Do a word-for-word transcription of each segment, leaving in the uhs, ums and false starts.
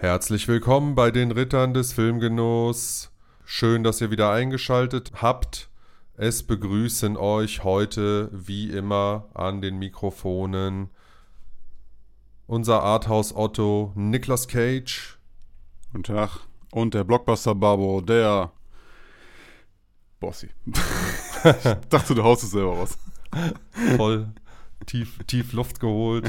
Herzlich willkommen bei den Rittern des Filmgenuss. Schön, dass ihr wieder eingeschaltet habt. Es begrüßen euch heute wie immer an den Mikrofonen unser Arthouse-Otto Nicolas Cage. Guten Tag. Und der Blockbuster-Babo, der Bossi. Ich dachte, du haust es selber raus. Voll tief, tief Luft geholt.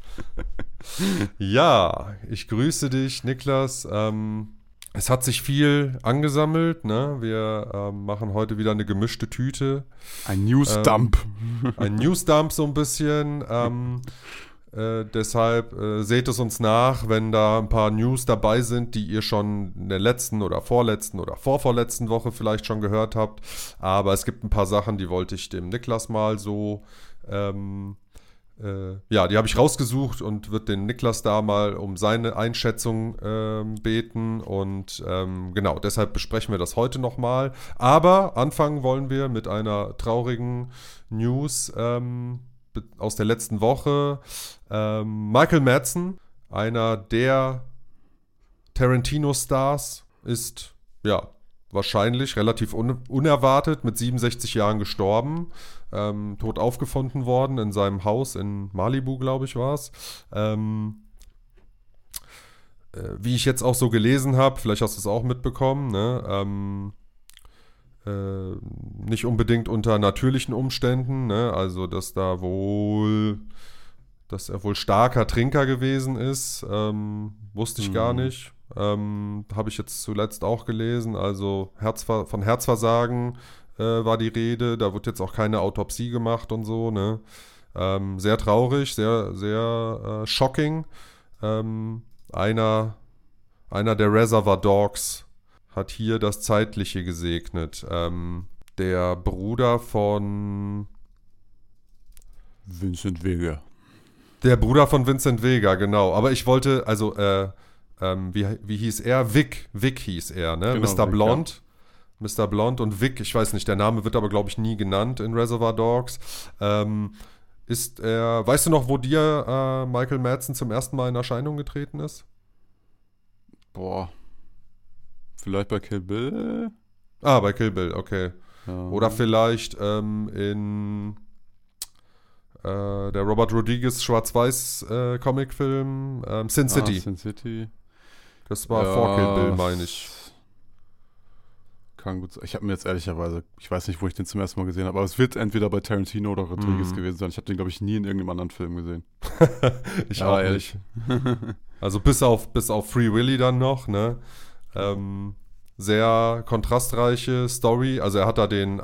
Ja, ich grüße dich, Niklas. Ähm, es hat sich viel angesammelt, ne? Wir ähm, machen heute wieder eine gemischte Tüte. Ein Newsdump. Ähm, ein Newsdump so ein bisschen. Ähm, äh, deshalb äh, seht es uns nach, wenn da ein paar News dabei sind, die ihr schon in der letzten oder vorletzten oder vorvorletzten Woche vielleicht schon gehört habt. Aber es gibt ein paar Sachen, die wollte ich dem Niklas mal so... Ähm, Äh, ja, die habe ich rausgesucht und würde den Niklas da mal um seine Einschätzung ähm, beten und ähm, genau, deshalb besprechen wir das heute nochmal. Aber anfangen wollen wir mit einer traurigen News ähm, aus der letzten Woche. Ähm, Michael Madsen, einer der Tarantino-Stars, ist ja wahrscheinlich relativ un- unerwartet mit siebenundsechzig Jahren gestorben. Ähm, tot aufgefunden worden in seinem Haus in Malibu, glaube ich, war es. Ähm, äh, wie ich jetzt auch so gelesen habe, vielleicht hast du es auch mitbekommen, ne? ähm, äh, nicht unbedingt unter natürlichen Umständen, ne? Also dass da wohl, dass er wohl starker Trinker gewesen ist, ähm, wusste ich mhm. gar nicht. Ähm, habe ich jetzt zuletzt auch gelesen, also Herzver- von Herzversagen äh, war die Rede, da wird jetzt auch keine Autopsie gemacht und so, ne? Ähm, sehr traurig, sehr, sehr äh, shocking. Ähm, einer, einer der Reservoir Dogs hat hier das Zeitliche gesegnet. Ähm, der Bruder von Vincent Vega. Der Bruder von Vincent Vega, genau. Aber ich wollte, also, äh, ähm, wie, wie hieß er? Vic, Vic hieß er, ne? Genau, Mister Vic, Blonde. Ja. Mister Blonde und Vic, ich weiß nicht, der Name wird aber, glaube ich, nie genannt in Reservoir Dogs. Ähm, ist er, weißt du noch, wo dir äh, Michael Madsen zum ersten Mal in Erscheinung getreten ist? Boah. Vielleicht bei Kill Bill? Ah, bei Kill Bill, okay. Ja. Oder vielleicht ähm, in äh, der Robert Rodriguez Schwarz-Weiß-Comicfilm äh, ähm, Sin City. Ah, Sin City. Das war ja, vor Kill Bill, meine ich. Kann gut sein. Ich habe mir jetzt ehrlicherweise, ich weiß nicht, wo ich den zum ersten Mal gesehen habe, aber es wird entweder bei Tarantino oder Rodriguez mm. gewesen sein. Ich habe den, glaube ich, nie in irgendeinem anderen Film gesehen. Ich ja, auch ehrlich. nicht. Also bis auf, bis auf Free Willy dann noch, ne? Ähm, sehr kontrastreiche Story. Also er hat da den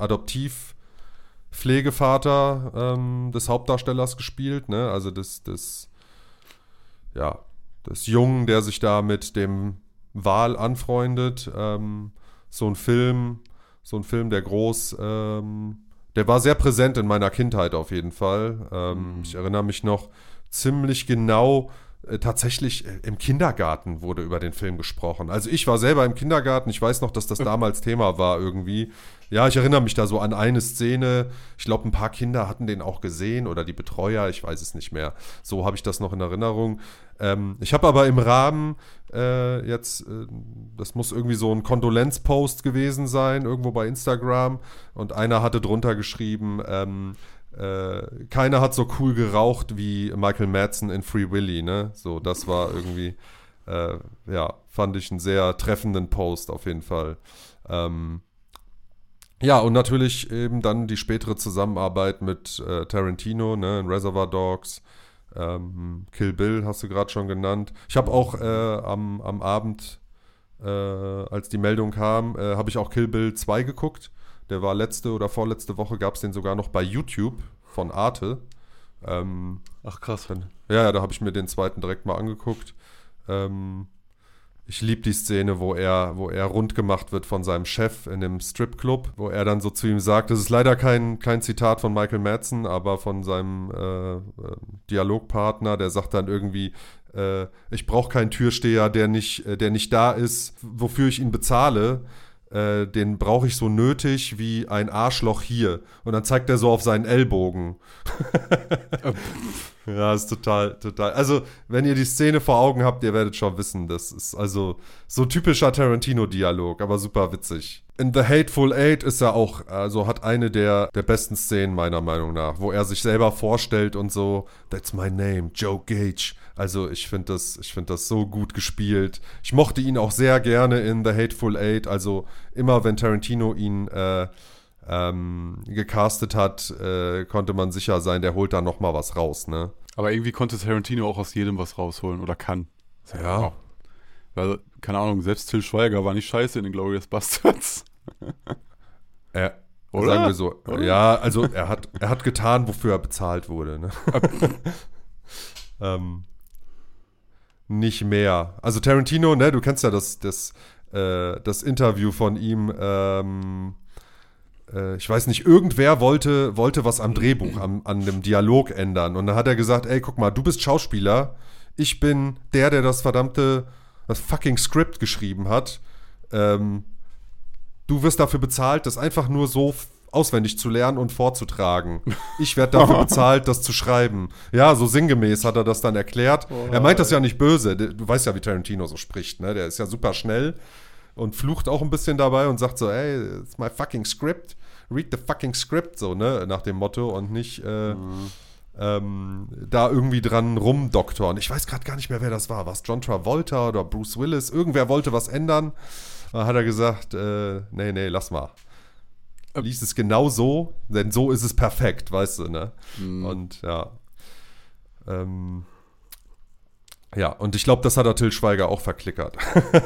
Adoptiv-Pflegevater ähm, des Hauptdarstellers gespielt, ne? Also des, des, ja, des Jungen, der sich da mit dem Wal anfreundet. Ähm, So ein Film, so ein Film, der groß, ähm, der war sehr präsent in meiner Kindheit auf jeden Fall. Ähm, mhm. Ich erinnere mich noch ziemlich genau, äh, tatsächlich äh, im Kindergarten wurde über den Film gesprochen. Also ich war selber im Kindergarten, ich weiß noch, dass das damals Thema war irgendwie. Ja, ich erinnere mich da so an eine Szene. Ich glaube, ein paar Kinder hatten den auch gesehen oder die Betreuer, ich weiß es nicht mehr. So habe ich das noch in Erinnerung. Ähm, ich habe aber im Rahmen äh, jetzt, äh, das muss irgendwie so ein Kondolenzpost gewesen sein, irgendwo bei Instagram. Und einer hatte drunter geschrieben, ähm, äh, keiner hat so cool geraucht wie Michael Madsen in Free Willy, ne? So, das war irgendwie, äh, ja, fand ich einen sehr treffenden Post auf jeden Fall. Ähm, Ja, und natürlich eben dann die spätere Zusammenarbeit mit äh, Tarantino, ne, in Reservoir Dogs, ähm, Kill Bill hast du gerade schon genannt. Ich habe auch äh, am, am Abend, äh, als die Meldung kam, äh, habe ich auch Kill Bill zwei geguckt. Der war letzte oder vorletzte Woche, gab es den sogar noch bei YouTube von Arte. Ähm, Ach krass. Dann, ja, ja, da habe ich mir den zweiten direkt mal angeguckt. Ähm, Ich liebe die Szene, wo er, wo er rund gemacht wird von seinem Chef in dem Stripclub, wo er dann so zu ihm sagt, das ist leider kein, kein Zitat von Michael Madsen, aber von seinem äh, äh, Dialogpartner, der sagt dann irgendwie, äh, ich brauche keinen Türsteher, der nicht, äh, der nicht da ist, wofür ich ihn bezahle. Äh, den brauche ich so nötig wie ein Arschloch hier. Und dann zeigt er so auf seinen Ellbogen. Ja, ist total, total. Also, wenn ihr die Szene vor Augen habt, ihr werdet schon wissen, das ist also so typischer Tarantino-Dialog, aber super witzig. In The Hateful Eight ist er auch, also hat eine der, der besten Szenen meiner Meinung nach, wo er sich selber vorstellt und so, that's my name, Joe Gage. Also ich finde das, ich finde das so gut gespielt. Ich mochte ihn auch sehr gerne in The Hateful Eight, also immer wenn Tarantino ihn äh, ähm, gecastet hat, äh, konnte man sicher sein, der holt da nochmal was raus, ne? Aber irgendwie konnte Tarantino auch aus jedem was rausholen oder kann. Ja. Wow. Weil, keine Ahnung, selbst Til Schweiger war nicht scheiße in den Glorious Bastards. Äh, Oder? Sagen wir so. Oder? Ja, also er hat, er hat getan, wofür er bezahlt wurde, ne? ähm, nicht mehr. Also Tarantino, ne, du kennst ja das, das, äh, das Interview von ihm, ähm, ich weiß nicht, irgendwer wollte, wollte was am Drehbuch, am, an dem Dialog ändern. Und dann hat er gesagt, ey, guck mal, du bist Schauspieler, ich bin der, der das verdammte, das fucking Skript geschrieben hat. Ähm, du wirst dafür bezahlt, das einfach nur so auswendig zu lernen und vorzutragen. Ich werde dafür bezahlt, das zu schreiben. Ja, so sinngemäß hat er das dann erklärt. Oh, er meint das ja nicht böse. Du weißt ja, wie Tarantino so spricht, ne? Der ist ja super schnell und flucht auch ein bisschen dabei und sagt so, ey, it's my fucking script. Read the fucking script, so, ne, nach dem Motto und nicht äh, mhm. ähm, da irgendwie dran rumdoktoren. Ich weiß gerade gar nicht mehr, wer das war. War es John Travolta oder Bruce Willis? Irgendwer wollte was ändern. Da hat er gesagt, äh, nee, nee, lass mal. Lies es genau so, denn so ist es perfekt, weißt du, ne? Mhm. Und ja. Ähm, ja, und ich glaube, das hat der Til Schweiger auch verklickert.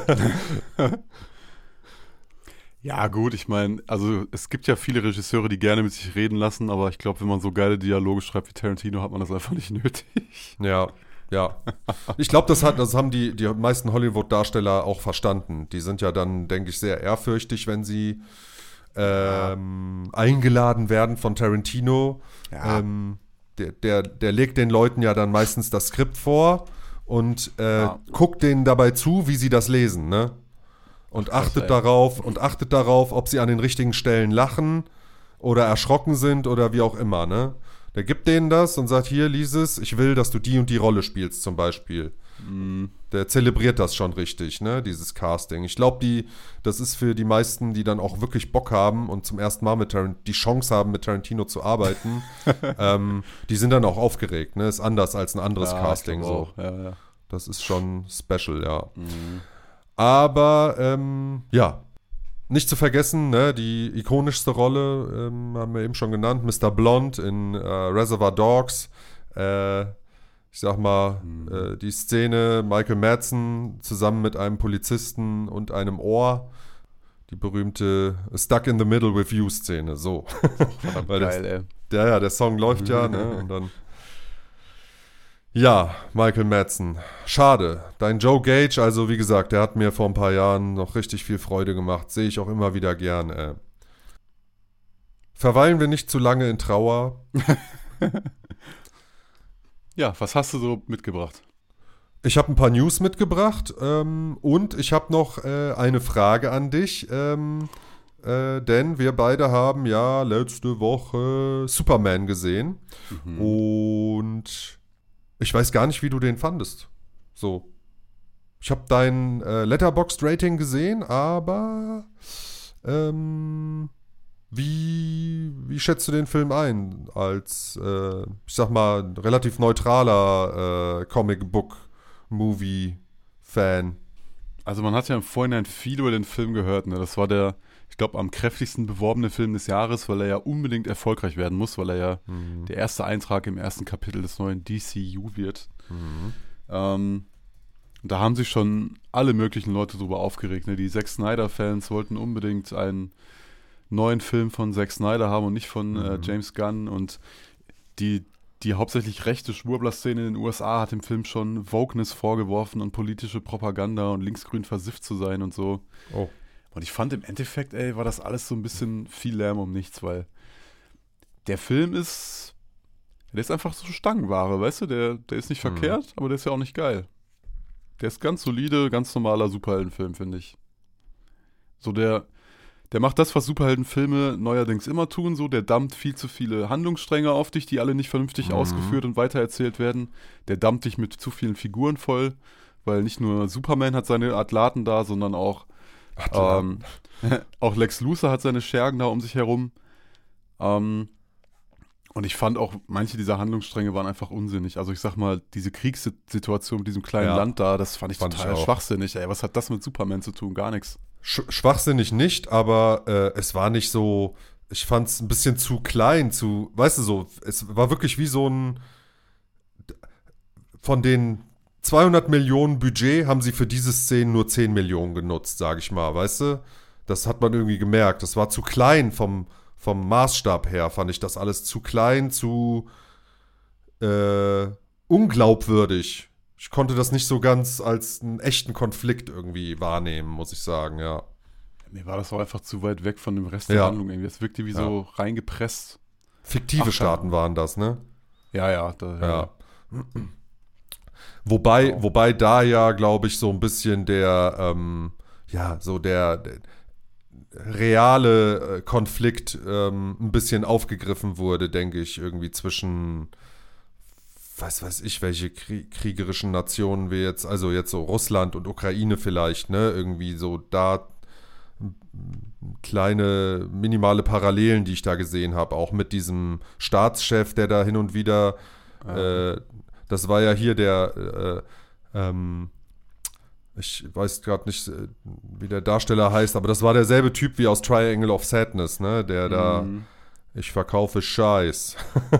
Ja, gut, ich meine, also es gibt ja viele Regisseure, die gerne mit sich reden lassen, aber ich glaube, wenn man so geile Dialoge schreibt wie Tarantino, hat man das einfach nicht nötig. Ja, ja. Ich glaube, das, das haben die, die meisten Hollywood-Darsteller auch verstanden. Die sind ja dann, denke ich, sehr ehrfürchtig, wenn sie ähm, eingeladen werden von Tarantino. Ja. Ähm, der, der, der legt den Leuten ja dann meistens das Skript vor und äh, ja. guckt denen dabei zu, wie sie das lesen, ne? Und achtet Ach, darauf und achtet darauf, ob sie an den richtigen Stellen lachen oder erschrocken sind oder wie auch immer, ne? Der gibt denen das und sagt, hier, lies es, ich will, dass du die und die Rolle spielst zum Beispiel. Mm. Der zelebriert das schon richtig, ne, dieses Casting. Ich glaube, die, das ist für die meisten, die dann auch wirklich Bock haben und zum ersten Mal mit Tarant- die Chance haben, mit Tarantino zu arbeiten, ähm, die sind dann auch aufgeregt, ne? Ist anders als ein anderes ja, Casting so. Ja, ja. Das ist schon special, ja. Mm. Aber, ähm, ja, nicht zu vergessen, ne, die ikonischste Rolle, ähm, haben wir eben schon genannt, Mister Blonde in äh, Reservoir Dogs. Äh, ich sag mal, mhm. äh, die Szene Michael Madsen zusammen mit einem Polizisten und einem Ohr. Die berühmte Stuck in the Middle with You Szene, so. Weil geil, das, ey. Ja, ja, der Song läuft ja, ne, und dann ja, Michael Madsen. Schade. Dein Joe Gage, also wie gesagt, der hat mir vor ein paar Jahren noch richtig viel Freude gemacht. Sehe ich auch immer wieder gern. Äh. Verweilen wir nicht zu lange in Trauer. Ja, was hast du so mitgebracht? Ich habe ein paar News mitgebracht ähm, und ich habe noch äh, eine Frage an dich. Ähm, äh, denn wir beide haben ja letzte Woche Superman gesehen. Mhm. Und ich weiß gar nicht, wie du den fandest. So. Ich habe dein äh, Letterboxd-Rating gesehen, aber ähm, wie, wie schätzt du den Film ein? Als, äh, ich sag mal, relativ neutraler äh, Comic-Book-Movie-Fan. Also man hat ja im Vorhinein viel über den Film gehört. Ne? Das war der, ich glaube, am kräftigsten beworbene Film des Jahres, weil er ja unbedingt erfolgreich werden muss, weil er ja mhm. der erste Eintrag im ersten Kapitel des neuen D C U wird. Mhm. Ähm, da haben sich schon alle möglichen Leute drüber aufgeregt. Ne? Die Zack Snyder-Fans wollten unbedingt einen neuen Film von Zack Snyder haben und nicht von mhm. äh, James Gunn. Und die, die hauptsächlich rechte Schwurbler-Szene in den U S A hat dem Film schon Wokeness vorgeworfen und politische Propaganda und linksgrün versifft zu sein und so. Oh. Und ich fand im Endeffekt, ey, war das alles so ein bisschen viel Lärm um nichts, weil der Film ist, der ist einfach so Stangenware, weißt du, der, der ist nicht mhm. verkehrt, aber der ist ja auch nicht geil. Der ist ganz solide, ganz normaler Superheldenfilm, finde ich. So der, Der macht das, was Superheldenfilme neuerdings immer tun, so. Der dampft viel zu viele Handlungsstränge auf dich, die alle nicht vernünftig Mhm. ausgeführt und weitererzählt werden. Der dampft dich mit zu vielen Figuren voll, weil nicht nur Superman hat seine Atlaten da, sondern auch, ähm, auch Lex Luthor hat seine Schergen da um sich herum. Ähm, und ich fand auch, manche dieser Handlungsstränge waren einfach unsinnig. Also ich sag mal, diese Kriegssituation mit diesem kleinen Ja. Land da, das fand ich Fand ich total auch. schwachsinnig. Ey, was hat das mit Superman zu tun? Gar nichts. Sch schwachsinnig nicht, aber äh, es war nicht so, ich fand es ein bisschen zu klein, zu, weißt du so, es war wirklich wie so ein, von den zweihundert Millionen Budget haben sie für diese Szenen nur zehn Millionen genutzt, sage ich mal, weißt du? Das hat man irgendwie gemerkt, das war zu klein vom, vom Maßstab her, fand ich das alles zu klein, zu äh, unglaubwürdig. Ich konnte das nicht so ganz als einen echten Konflikt irgendwie wahrnehmen, muss ich sagen, ja. Mir war das auch einfach zu weit weg von dem Rest der Ja. Handlung irgendwie. Das wirkte wie so reingepresst. Fiktive Ach, Staaten waren das, ne? Ja, ja. Da, Ja. Wobei, Genau. wobei da ja, glaube ich, so ein bisschen der, ähm, ja, so der, der reale äh, Konflikt ähm, ein bisschen aufgegriffen wurde, denke ich, irgendwie zwischen, was weiß ich, welche krie- kriegerischen Nationen wir jetzt, also jetzt so Russland und Ukraine vielleicht, ne? Irgendwie so da m- kleine, minimale Parallelen, die ich da gesehen habe, auch mit diesem Staatschef, der da hin und wieder, Ja. äh, das war ja hier der, äh, ähm, ich weiß gerade nicht, äh, wie der Darsteller heißt, aber das war derselbe Typ wie aus Triangle of Sadness, ne? Der da, Mhm. ich verkaufe Scheiß.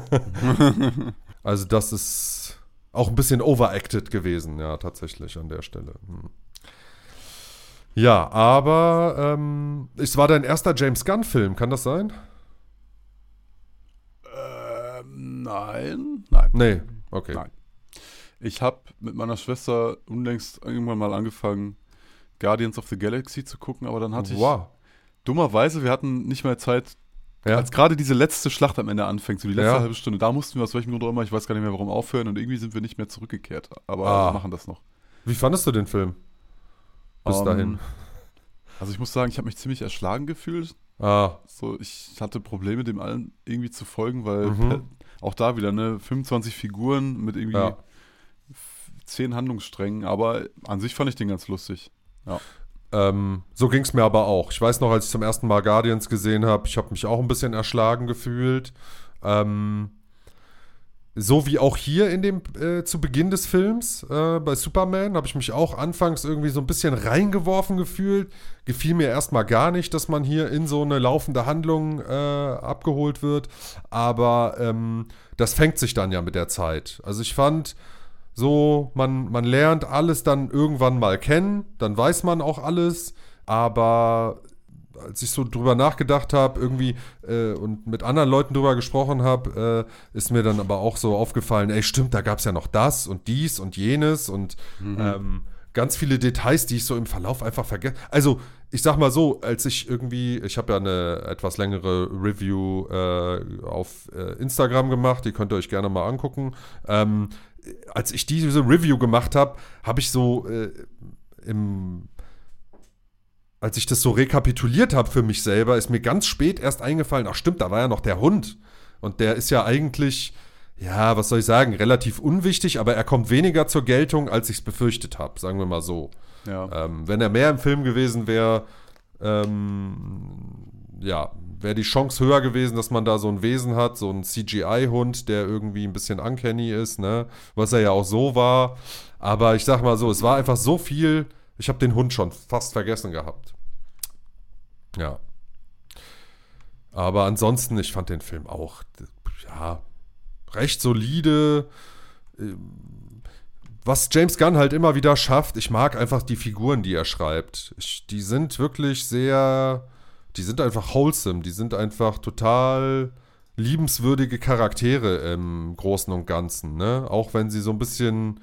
Also das ist auch ein bisschen overacted gewesen, ja, tatsächlich an der Stelle. Hm. Ja, aber ähm, es war dein erster James Gunn-Film, kann das sein? ähm, nein. Nein. Nee, okay. Nein. Ich habe mit meiner Schwester unlängst irgendwann mal angefangen, Guardians of the Galaxy zu gucken, aber dann hatte ich, Wow. dummerweise, wir hatten nicht mehr Zeit, Ja, als gerade diese letzte Schlacht am Ende anfängt, so die letzte Ja. halbe Stunde, da mussten wir aus welchem Grund auch immer, ich weiß gar nicht mehr warum, aufhören und irgendwie sind wir nicht mehr zurückgekehrt. Aber Ah. wir machen das noch. wie fandest du den Film? Bis Ähm, dahin. Also ich muss sagen, ich habe mich ziemlich erschlagen gefühlt. Ah, So, ich hatte Probleme, dem allen irgendwie zu folgen, weil Mhm. per- auch da wieder, ne, fünfundzwanzig Figuren mit irgendwie ja. f- zehn Handlungssträngen, aber an sich fand ich den ganz lustig. Ähm, so ging es mir aber auch. Ich weiß noch, als ich zum ersten Mal Guardians gesehen habe, ich habe mich auch ein bisschen erschlagen gefühlt. Ähm, so wie auch hier in dem äh, zu Beginn des Films äh, bei Superman habe ich mich auch anfangs irgendwie so ein bisschen reingeworfen gefühlt. Gefiel mir erstmal gar nicht, dass man hier in so eine laufende Handlung äh, abgeholt wird. Aber ähm, das fängt sich dann ja mit der Zeit. Also ich fand so, man, man lernt alles dann irgendwann mal kennen, dann weiß man auch alles, aber als ich so drüber nachgedacht habe, irgendwie äh, und mit anderen Leuten drüber gesprochen habe, äh, ist mir dann aber auch so aufgefallen, ey, stimmt, da gab es ja noch das und dies und jenes und ähm, ganz viele Details, die ich so im Verlauf einfach vergesse. Also, ich sag mal so, als ich irgendwie, ich habe ja eine etwas längere Review äh, auf äh, Instagram gemacht, die könnt ihr euch gerne mal angucken. Ähm, als ich diese Review gemacht habe, habe ich so äh, im als ich das so rekapituliert habe für mich selber, ist mir ganz spät erst eingefallen, ach stimmt, da war ja noch der Hund. Und der ist ja eigentlich, ja, was soll ich sagen, relativ unwichtig, aber er kommt weniger zur Geltung, als ich es befürchtet habe, sagen wir mal so. Ja. Ähm, wenn er mehr im Film gewesen wäre, ähm, ja, wäre die Chance höher gewesen, dass man da so ein Wesen hat, so ein C G I-Hund, der irgendwie ein bisschen uncanny ist, ne? Was er ja auch so war. Aber ich sag mal so, es war einfach so viel, ich habe den Hund schon fast vergessen gehabt. Ja. Aber ansonsten, ich fand den Film auch, ja, recht solide. Was James Gunn halt immer wieder schafft, ich mag einfach die Figuren, die er schreibt. Ich, die sind wirklich sehr, die sind einfach wholesome, die sind einfach total liebenswürdige Charaktere im Großen und Ganzen, ne? Auch wenn sie so ein bisschen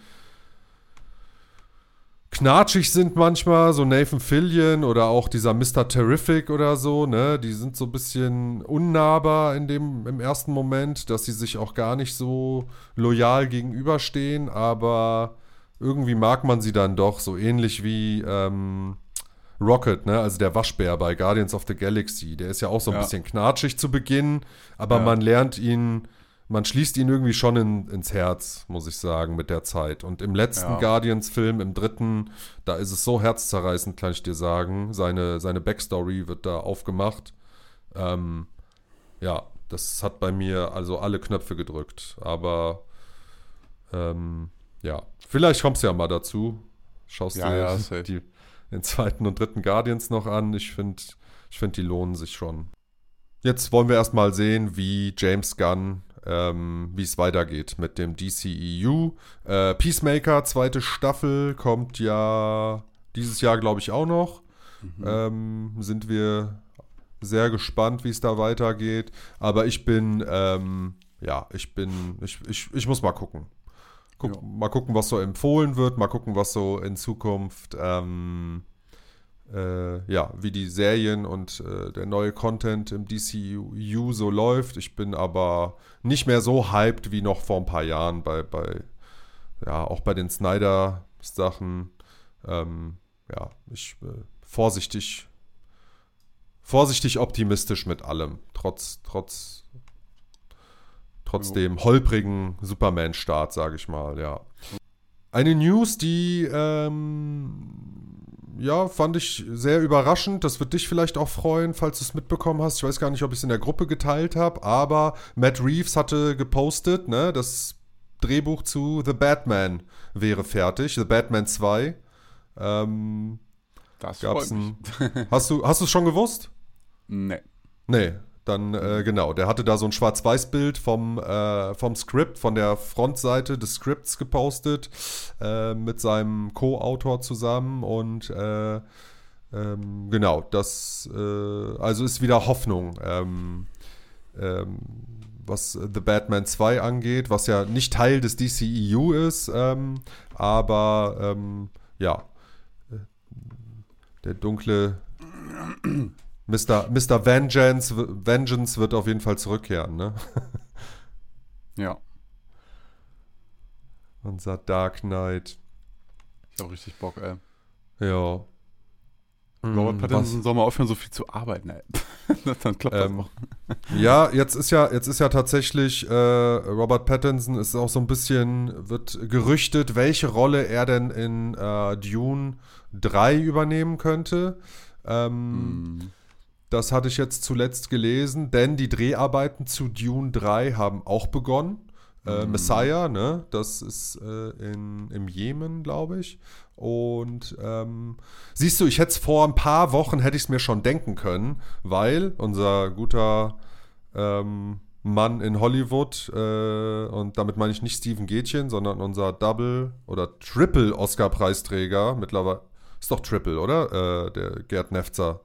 knatschig sind manchmal, so Nathan Fillion oder auch dieser Mister Terrific oder so, ne? Die sind so ein bisschen unnahbar in dem, im ersten Moment, dass sie sich auch gar nicht so loyal gegenüberstehen, aber irgendwie mag man sie dann doch, so ähnlich wie, ähm, Rocket, ne, also der Waschbär bei Guardians of the Galaxy, der ist ja auch so ein Ja. bisschen knatschig zu Beginn, aber Ja. man lernt ihn, man schließt ihn irgendwie schon in, ins Herz, muss ich sagen, mit der Zeit. Und im letzten Ja. Guardians-Film, im dritten, da ist es so herzzerreißend, kann ich dir sagen. Seine, seine Backstory wird da aufgemacht. Ähm, ja, das hat bei mir also alle Knöpfe gedrückt. Aber ähm, ja, vielleicht kommst du ja mal dazu. Schaust Ja, dir ja, safe. die, den zweiten und dritten Guardians noch an. Ich finde, ich find, die lohnen sich schon. Jetzt wollen wir erstmal sehen, wie James Gunn, ähm, wie es weitergeht mit dem D C E U. Äh, Peacemaker, zweite Staffel, kommt ja dieses Jahr, glaube ich, auch noch. Mhm. Ähm, sind wir sehr gespannt, wie es da weitergeht. Aber ich bin, ähm, ja, ich bin, ich, ich, ich muss mal gucken. Guck, Ja. Mal gucken, was so empfohlen wird, mal gucken, was so in Zukunft, ähm, äh, ja, wie die Serien und äh, der neue Content im D C E U so läuft. Ich bin aber nicht mehr so hyped wie noch vor ein paar Jahren bei, bei ja, auch bei den Snyder-Sachen. Ähm, ja, ich äh, vorsichtig, vorsichtig optimistisch mit allem, trotz, trotz Trotz Jo. dem holprigen Superman-Start, sage ich mal, ja. Eine News, die, ähm, ja, fand ich sehr überraschend. Das wird dich vielleicht auch freuen, falls du es mitbekommen hast. Ich weiß gar nicht, ob ich es in der Gruppe geteilt habe, aber Matt Reeves hatte gepostet, ne, das Drehbuch zu The Batman wäre fertig, The Batman zwei. Ähm, Das gab's freut mich. ein, hast du hast du es schon gewusst? Nee. Nee, dann äh, genau. Der hatte da so ein Schwarz-Weiß-Bild vom, äh, vom Skript, von der Frontseite des Skripts gepostet, äh, mit seinem Co-Autor zusammen und äh, ähm, genau, das äh, also ist wieder Hoffnung, ähm, ähm, was The Batman zwei angeht, was ja nicht Teil des D C E U ist, ähm, aber ähm, ja, äh, der dunkle Mister Mister Vengeance, Vengeance wird auf jeden Fall zurückkehren, ne? Ja. Unser Dark Knight. Ich hab richtig Bock, ey. Ja. Robert Hm, Pattinson soll mal aufhören, so viel zu arbeiten, ey. Dann klappt Ähm, das auch. Ja, jetzt ist ja, jetzt ist ja tatsächlich äh, Robert Pattinson ist auch so ein bisschen, wird gerüchtet, welche Rolle er denn in äh, Dune drei übernehmen könnte. Ähm, Hm. Das hatte ich jetzt zuletzt gelesen, denn die Dreharbeiten zu Dune drei haben auch begonnen. Äh, Mhm. Messiah, ne? Das ist äh, in, im Jemen, glaube ich. Und ähm, siehst du, ich hätte es vor ein paar Wochen, hätte ich es mir schon denken können, weil unser guter ähm, Mann in Hollywood, äh, und damit meine ich nicht Steven Gätchen, sondern unser Double- oder Triple-Oscar-Preisträger, mittlerweile, ist doch Triple, oder? Äh, der Gerd Nefzer.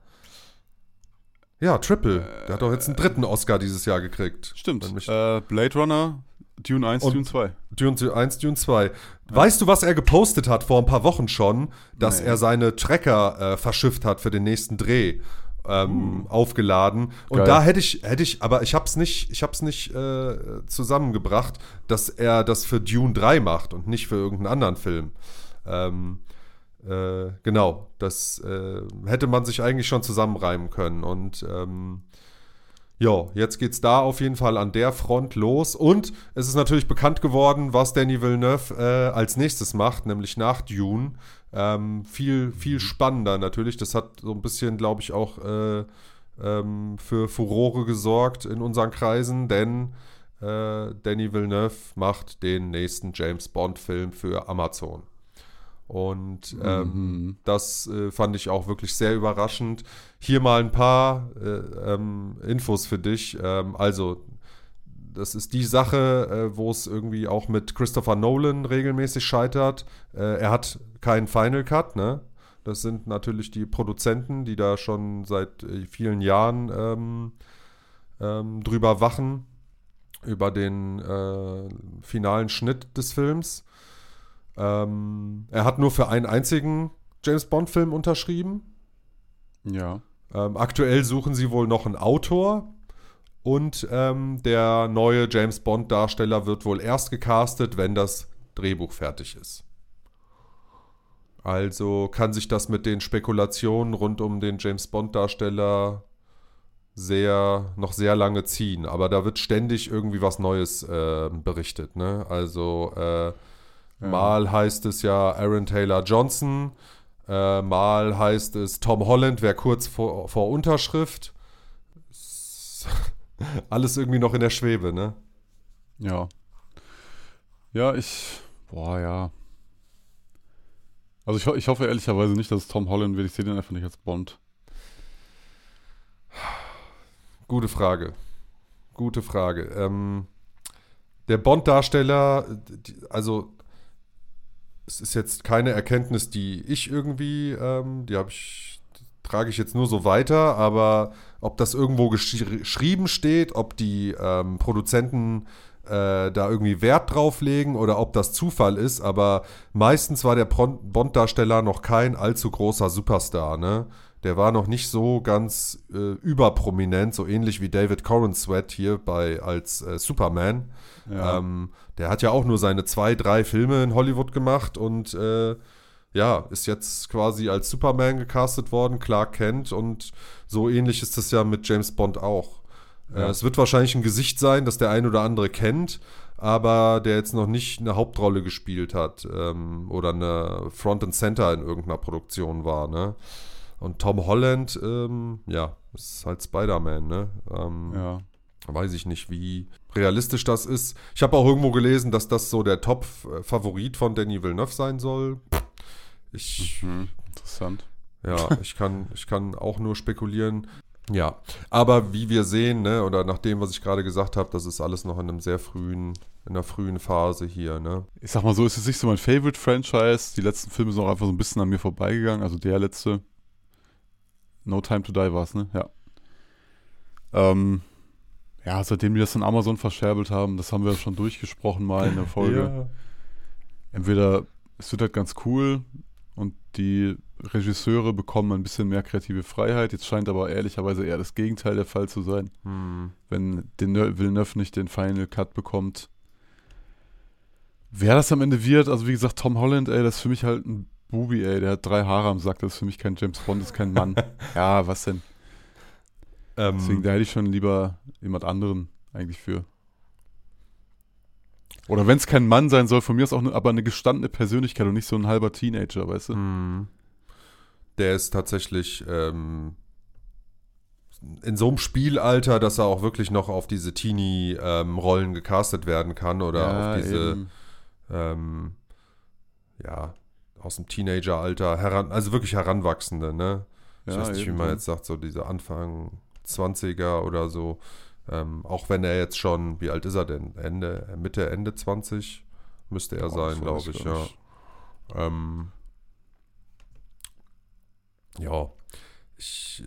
Ja, Triple. Der hat doch jetzt einen dritten Oscar dieses Jahr gekriegt. Stimmt. Wenn mich- Äh, Blade Runner, Dune eins, Und- Dune zwei. Dune eins, Dune zwei. Weißt du, was er gepostet hat vor ein paar Wochen schon? Dass Nee. er seine Tracker äh, verschifft hat für den nächsten Dreh. Ähm, aufgeladen. Und Geil. da hätte ich, hätte ich, aber ich hab's nicht, ich hab's nicht äh, zusammengebracht, dass er das für Dune drei macht und nicht für irgendeinen anderen Film. Ähm, äh, genau, das äh, hätte man sich eigentlich schon zusammenreimen können. Und ähm, ja, jetzt geht's da auf jeden Fall an der Front los. Und es ist natürlich bekannt geworden, was Denis Villeneuve äh, als nächstes macht, nämlich nach Dune. Ähm, viel, viel spannender natürlich. Das hat so ein bisschen, glaube ich, auch äh, ähm, für Furore gesorgt in unseren Kreisen, denn äh, Denis Villeneuve macht den nächsten James Bond-Film für Amazon. Und ähm, Mhm. das äh, fand ich auch wirklich sehr überraschend. Hier mal ein paar äh, ähm, Infos für dich. Ähm, also, das ist die Sache, äh, wo es irgendwie auch mit Christopher Nolan regelmäßig scheitert. Äh, er hat keinen Final Cut, ne? Das sind natürlich die Produzenten, die da schon seit äh, vielen Jahren ähm, ähm, drüber wachen, über den äh, finalen Schnitt des Films. Ähm, er hat nur für einen einzigen James-Bond-Film unterschrieben. Ja. Ähm, aktuell suchen sie wohl noch einen Autor. Und ähm, der neue James-Bond-Darsteller wird wohl erst gecastet, wenn das Drehbuch fertig ist. Also kann sich das mit den Spekulationen rund um den James-Bond-Darsteller sehr, noch sehr lange ziehen. Aber da wird ständig irgendwie was Neues äh, berichtet. Ne? Also äh, ja. mal heißt es ja Aaron Taylor Johnson, äh, mal heißt es Tom Holland wäre kurz vor, vor Unterschrift. Alles irgendwie noch in der Schwebe, ne? Ja. Ja, ich, boah, ja. Also ich, ho- ich hoffe ehrlicherweise nicht, dass es Tom Holland wird. Ich sehe den einfach nicht als Bond. Gute Frage. Gute Frage. Ähm, der Bond-Darsteller, die- also es ist jetzt keine Erkenntnis, die ich irgendwie, ähm, die habe ich, die trage ich jetzt nur so weiter, aber ob das irgendwo geschri- geschrieben steht, ob die ähm, Produzenten äh, da irgendwie Wert drauf legen oder ob das Zufall ist, aber meistens war der Pron- Bond-Darsteller noch kein allzu großer Superstar, ne? Der war noch nicht so ganz äh, überprominent, so ähnlich wie David Corenswet hier bei als äh, Superman. Ja. Ähm, der hat ja auch nur seine zwei, drei Filme in Hollywood gemacht und äh, ja, ist jetzt quasi als Superman gecastet worden, Clark Kent, und so ähnlich ist das ja mit James Bond auch. Äh, Ja. es wird wahrscheinlich ein Gesicht sein, das der ein oder andere kennt, aber der jetzt noch nicht eine Hauptrolle gespielt hat ähm, oder eine Front and Center in irgendeiner Produktion war, ne? Und Tom Holland, ähm, ja, ist halt Spider-Man, ne? Ähm, Ja. Weiß ich nicht, wie realistisch das ist. Ich habe auch irgendwo gelesen, dass das so der Top-Favorit von Denis Villeneuve sein soll. Ich, Mhm. Interessant. ja, ich kann, ich kann auch nur spekulieren. Ja, aber wie wir sehen, ne, oder nach dem, was ich gerade gesagt habe, das ist alles noch in einem sehr frühen, in einer frühen Phase hier, ne? Ich sag mal so, es ist nicht so mein Favorite-Franchise. Die letzten Filme sind auch einfach so ein bisschen an mir vorbeigegangen. Also der letzte, No Time to Die war es, ne? Ja. Ähm, ja, seitdem die das an Amazon verscherbelt haben, das haben wir schon durchgesprochen mal in der Folge. Entweder es wird halt ganz cool und die Regisseure bekommen ein bisschen mehr kreative Freiheit. Jetzt scheint aber ehrlicherweise eher das Gegenteil der Fall zu sein. Hm. Wenn den Villeneuve nicht den Final Cut bekommt. Wer das am Ende wird, also wie gesagt, Tom Holland, ey, das ist für mich halt ein Bubi, ey, der hat drei Haare am Sack, das ist für mich kein James Bond, das ist kein Mann. Ja, was denn? Ähm, Deswegen, da hätte ich schon lieber jemand anderen eigentlich für. Oder wenn es kein Mann sein soll, von mir ist auch ne, aber eine gestandene Persönlichkeit und nicht so ein halber Teenager, weißt du? hm. Der ist tatsächlich ähm, in so einem Spielalter, dass er auch wirklich noch auf diese Teenie-Rollen gecastet werden kann oder Ja, auf diese, eben. ähm, ja, aus dem Teenageralter, heran, also wirklich Heranwachsende, ne? Ich Ja, weiß nicht, wie eben man so. jetzt sagt, so diese Anfang zwanziger oder so. Ähm, auch wenn er jetzt schon, wie alt ist er denn? Ende, Mitte, Ende zwanzig müsste er Boah, sein, das glaube weiß ich, gar ja. nicht. Ähm, ja, ich,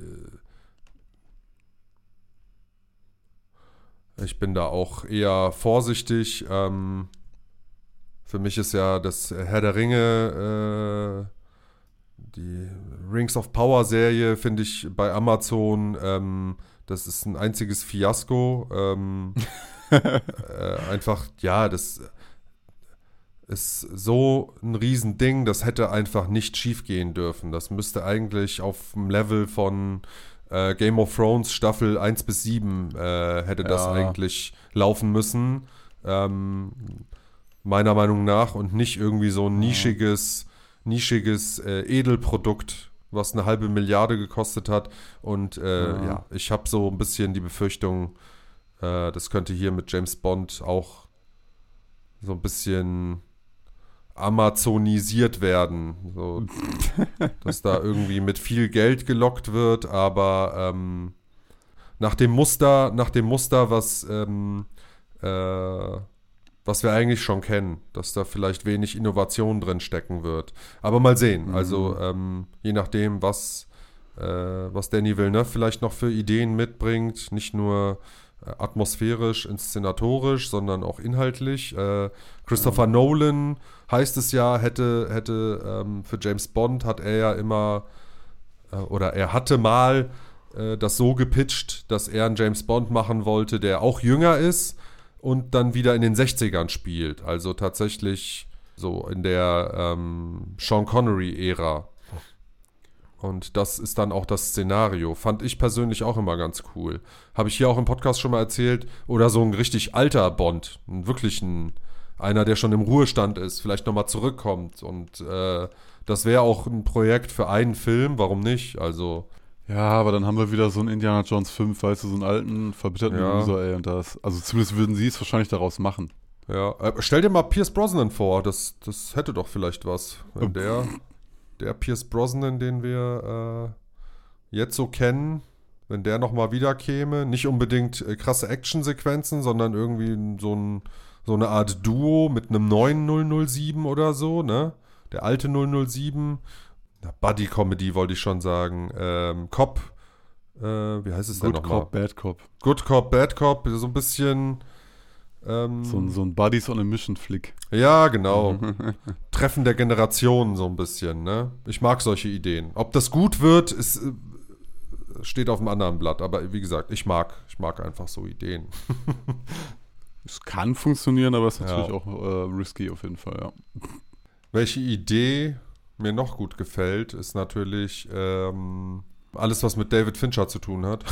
äh, ich bin da auch eher vorsichtig. Ähm, für mich ist ja das Herr der Ringe, äh, die Rings of Power Serie, finde ich bei Amazon, ähm, das ist ein einziges Fiasko. Ähm, äh, einfach, ja, das ist so ein Riesending, das hätte einfach nicht schief gehen dürfen. Das müsste eigentlich auf dem Level von äh, Game of Thrones Staffel eins bis sieben äh, hätte das Ja. eigentlich laufen müssen. Ähm, meiner Meinung nach, und nicht irgendwie so ein nischiges, nischiges äh, Edelprodukt, was eine halbe Milliarde gekostet hat. Und äh, Ja. ja, ich habe so ein bisschen die Befürchtung, äh, das könnte hier mit James Bond auch so ein bisschen amazonisiert werden. So, dass da irgendwie mit viel Geld gelockt wird, aber ähm, nach dem Muster, nach dem Muster, was, ähm, äh, was wir eigentlich schon kennen, dass da vielleicht wenig Innovation drin stecken wird. Aber mal sehen. Mhm. Also ähm, je nachdem, was, äh, was Denis Villeneuve vielleicht noch für Ideen mitbringt, nicht nur äh, atmosphärisch, inszenatorisch, sondern auch inhaltlich. Äh, Christopher Ja. Nolan, heißt es ja, hätte, hätte ähm, für James Bond hat er ja immer, äh, oder er hatte mal äh, das so gepitcht, dass er einen James Bond machen wollte, der auch jünger ist und dann wieder in den sechzigern spielt. Also tatsächlich so in der ähm, Sean Connery-Ära. Und das ist dann auch das Szenario. Fand ich persönlich auch immer ganz cool. Habe ich hier auch im Podcast schon mal erzählt. Oder so ein richtig alter Bond. Ein wirklich ein, einer, der schon im Ruhestand ist, vielleicht nochmal zurückkommt. Und äh, das wäre auch ein Projekt für einen Film. Warum nicht? Also... Ja, aber dann haben wir wieder so einen Indiana Jones fünf, weißt du, so einen alten, verbitterten Ja. Loser, ey, und das. Also zumindest würden sie es wahrscheinlich daraus machen. Ja, äh, stell dir mal Pierce Brosnan vor, das, das hätte doch vielleicht was. Wenn der, der Pierce Brosnan, den wir äh, jetzt so kennen, wenn der nochmal wiederkäme, nicht unbedingt äh, krasse Actionsequenzen, sondern irgendwie so, ein, so eine Art Duo mit einem neuen null null sieben oder so, ne? Der alte null null sieben, Buddy-Comedy wollte ich schon sagen, ähm, Cop, äh, wie heißt es denn Good nochmal? Cop, Bad Cop. Good Cop, Bad Cop, so ein bisschen... Ähm, So ein, so ein Buddies on a Mission Flick. Ja, genau. Treffen der Generationen so ein bisschen, ne? Ich mag solche Ideen. Ob das gut wird, ist, äh, steht auf einem anderen Blatt. Aber wie gesagt, ich mag, ich mag einfach so Ideen. Es kann funktionieren, aber es ist natürlich Ja. auch äh, risky auf jeden Fall, ja. Welche Idee mir noch gut gefällt, ist natürlich ähm, alles, was mit David Fincher zu tun hat.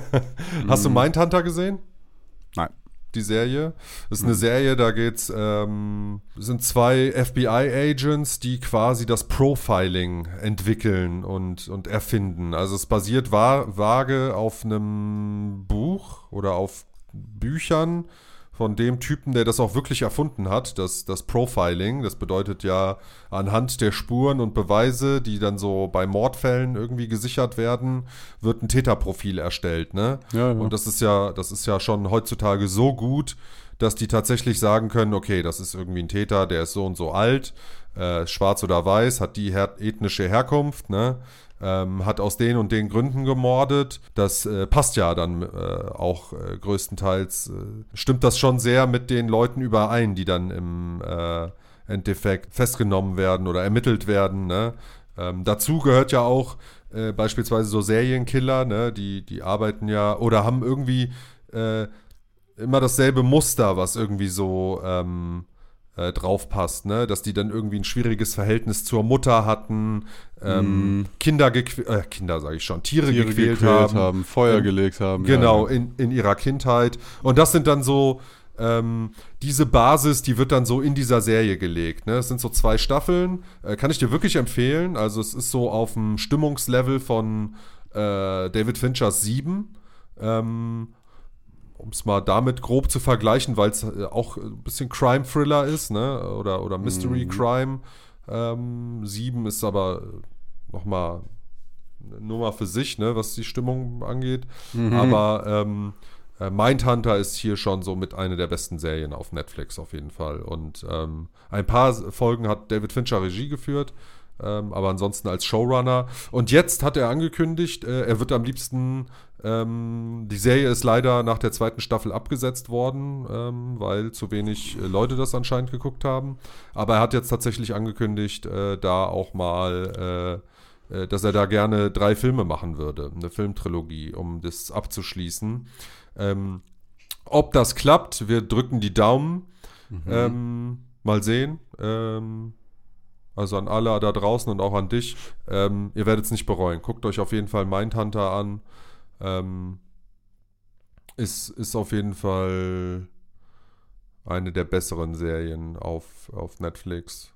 Hast du Mindhunter gesehen? Nein. Die Serie. Das ist eine Serie, da geht's, ähm, sind zwei F B I-Agents, die quasi das Profiling entwickeln und, und erfinden. Also es basiert wa- vage auf einem Buch oder auf Büchern von dem Typen, der das auch wirklich erfunden hat, das, das Profiling. Das bedeutet ja, anhand der Spuren und Beweise, die dann so bei Mordfällen irgendwie gesichert werden, wird ein Täterprofil erstellt, ne? Ja, ja. Und das ist ja, das ist ja schon heutzutage so gut, dass die tatsächlich sagen können, okay, das ist irgendwie ein Täter, der ist so und so alt, äh, schwarz oder weiß, hat die her- ethnische Herkunft, ne? Ähm, hat aus den und den Gründen gemordet. Das äh, passt ja dann äh, auch äh, größtenteils, äh, stimmt das schon sehr mit den Leuten überein, die dann im äh, Endeffekt festgenommen werden oder ermittelt werden, ne? Ähm, dazu gehört ja auch äh, beispielsweise so Serienkiller, ne? Die, die arbeiten ja oder haben irgendwie äh, immer dasselbe Muster, was irgendwie so ähm, äh, drauf passt, ne? Dass die dann irgendwie ein schwieriges Verhältnis zur Mutter hatten, ähm, Mm. Kinder gequält, äh, Kinder sage ich schon, Tiere, Tiere gequält, gequält haben, haben, Feuer Ähm, gelegt haben. genau, Ja, in, in ihrer Kindheit. Und das sind dann so, ähm, diese Basis, die wird dann so in dieser Serie gelegt. Ne? Es sind so zwei Staffeln, äh, kann ich dir wirklich empfehlen. Also es ist so auf dem Stimmungslevel von äh, David Finchers Sieben. Ähm, um es mal damit grob zu vergleichen, weil es äh, auch ein bisschen Crime-Thriller ist, ne? Oder, oder Mystery-Crime. Ähm, Sieben ist aber nochmal eine Nummer für sich, ne? Was die Stimmung angeht. Mhm. Aber ähm, äh, Mindhunter ist hier schon so mit einer der besten Serien auf Netflix auf jeden Fall. Und ähm, ein paar Folgen hat David Fincher Regie geführt. Ähm, aber ansonsten als Showrunner. Und jetzt hat er angekündigt, äh, er wird am liebsten, ähm, die Serie ist leider nach der zweiten Staffel abgesetzt worden, ähm, weil zu wenig äh, Leute das anscheinend geguckt haben. Aber er hat jetzt tatsächlich angekündigt, äh, da auch mal, äh, äh, dass er da gerne drei Filme machen würde, eine Filmtrilogie, um das abzuschließen. Ähm, ob das klappt, wir drücken die Daumen. Mhm. Ähm, mal sehen. Ähm, Also an alle da draußen und auch an dich. Ähm, ihr werdet es nicht bereuen. Guckt euch auf jeden Fall Mindhunter an. Ähm, ist, ist auf jeden Fall eine der besseren Serien auf, auf Netflix.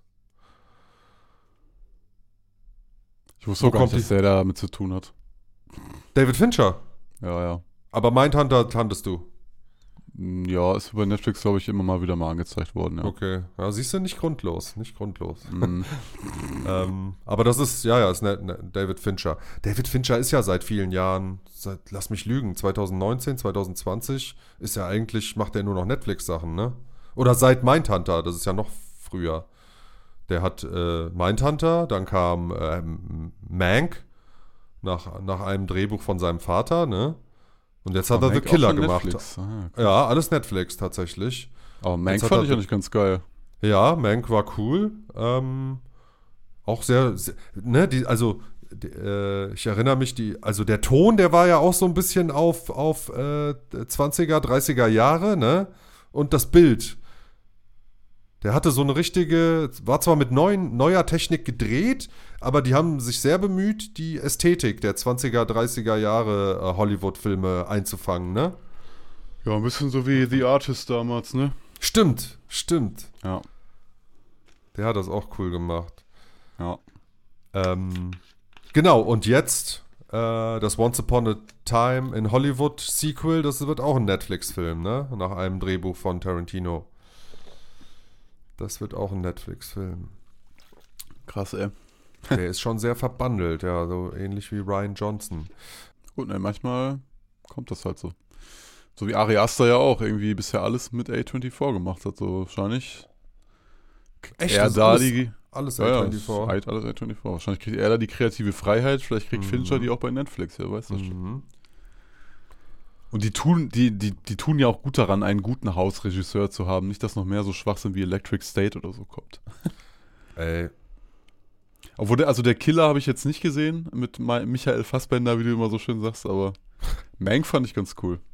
Ich wusste Wo auch gar nicht, kommt dass der damit zu tun hat. David Fincher. Ja, ja. Aber Mindhunter kanntest du. Mm, Ja, ist bei Netflix, glaube ich, immer mal wieder mal angezeigt worden, ja. Okay. Ja, siehst du, nicht grundlos. Nicht grundlos. Mhm. ähm, aber das ist, ja, ja, ist ne, ne, David Fincher. David Fincher ist ja seit vielen Jahren, seit, lass mich lügen, zwanzig neunzehn, zwanzig zwanzig, ist ja eigentlich, macht er nur noch Netflix-Sachen, ne? Oder seit Mindhunter, das ist ja noch früher. Der hat äh, Mindhunter, dann kam ähm, Mank, nach, nach einem Drehbuch von seinem Vater, ne? Und jetzt hat Aber er The Mank auch Killer von gemacht. Netflix. Ah, okay. Ja, alles Netflix tatsächlich. Aber Mank Jetzt hat fand er- ich eigentlich ganz geil. Ja, Mank war cool. Ähm, auch sehr, sehr ne, die, also die, äh, ich erinnere mich, die, also der Ton, der war ja auch so ein bisschen auf, auf äh, zwanziger, dreißiger Jahre, ne? Und das Bild. Der hatte so eine richtige, war zwar mit neuen, neuer Technik gedreht, aber die haben sich sehr bemüht, die Ästhetik der zwanziger, dreißiger Jahre äh, Hollywood-Filme einzufangen, ne? Ja, ein bisschen so wie The Artist damals, ne? Stimmt, stimmt. Ja. Der hat das auch cool gemacht. Ja. Ähm, genau, und jetzt äh, das Once Upon a Time in Hollywood Sequel, das wird auch ein Netflix-Film, ne? Nach einem Drehbuch von Tarantino. Das wird auch ein Netflix-Film. Krass, ey. Der ist schon sehr verbandelt, ja, so ähnlich wie Rian Johnson. Gut, ne, manchmal kommt das halt so. So wie Ari Aster ja auch irgendwie bisher alles mit A vierundzwanzig gemacht hat, so wahrscheinlich. Echt? Er Das ist da alles, die. alles Ja, A ja, vierundzwanzig. ist halt alles A vierundzwanzig. Wahrscheinlich kriegt er da die kreative Freiheit, vielleicht kriegt Mhm. Fincher die auch bei Netflix, ja, weißt du schon. Mhm. Und die tun, die, die, die tun ja auch gut daran, einen guten Hausregisseur zu haben. Nicht, dass noch mehr so Schwachsinn wie Electric State oder so kommt. Ey, Obwohl, der, also der Killer habe ich jetzt nicht gesehen mit Ma- Michael Fassbender, wie du immer so schön sagst, aber Mank fand ich ganz cool.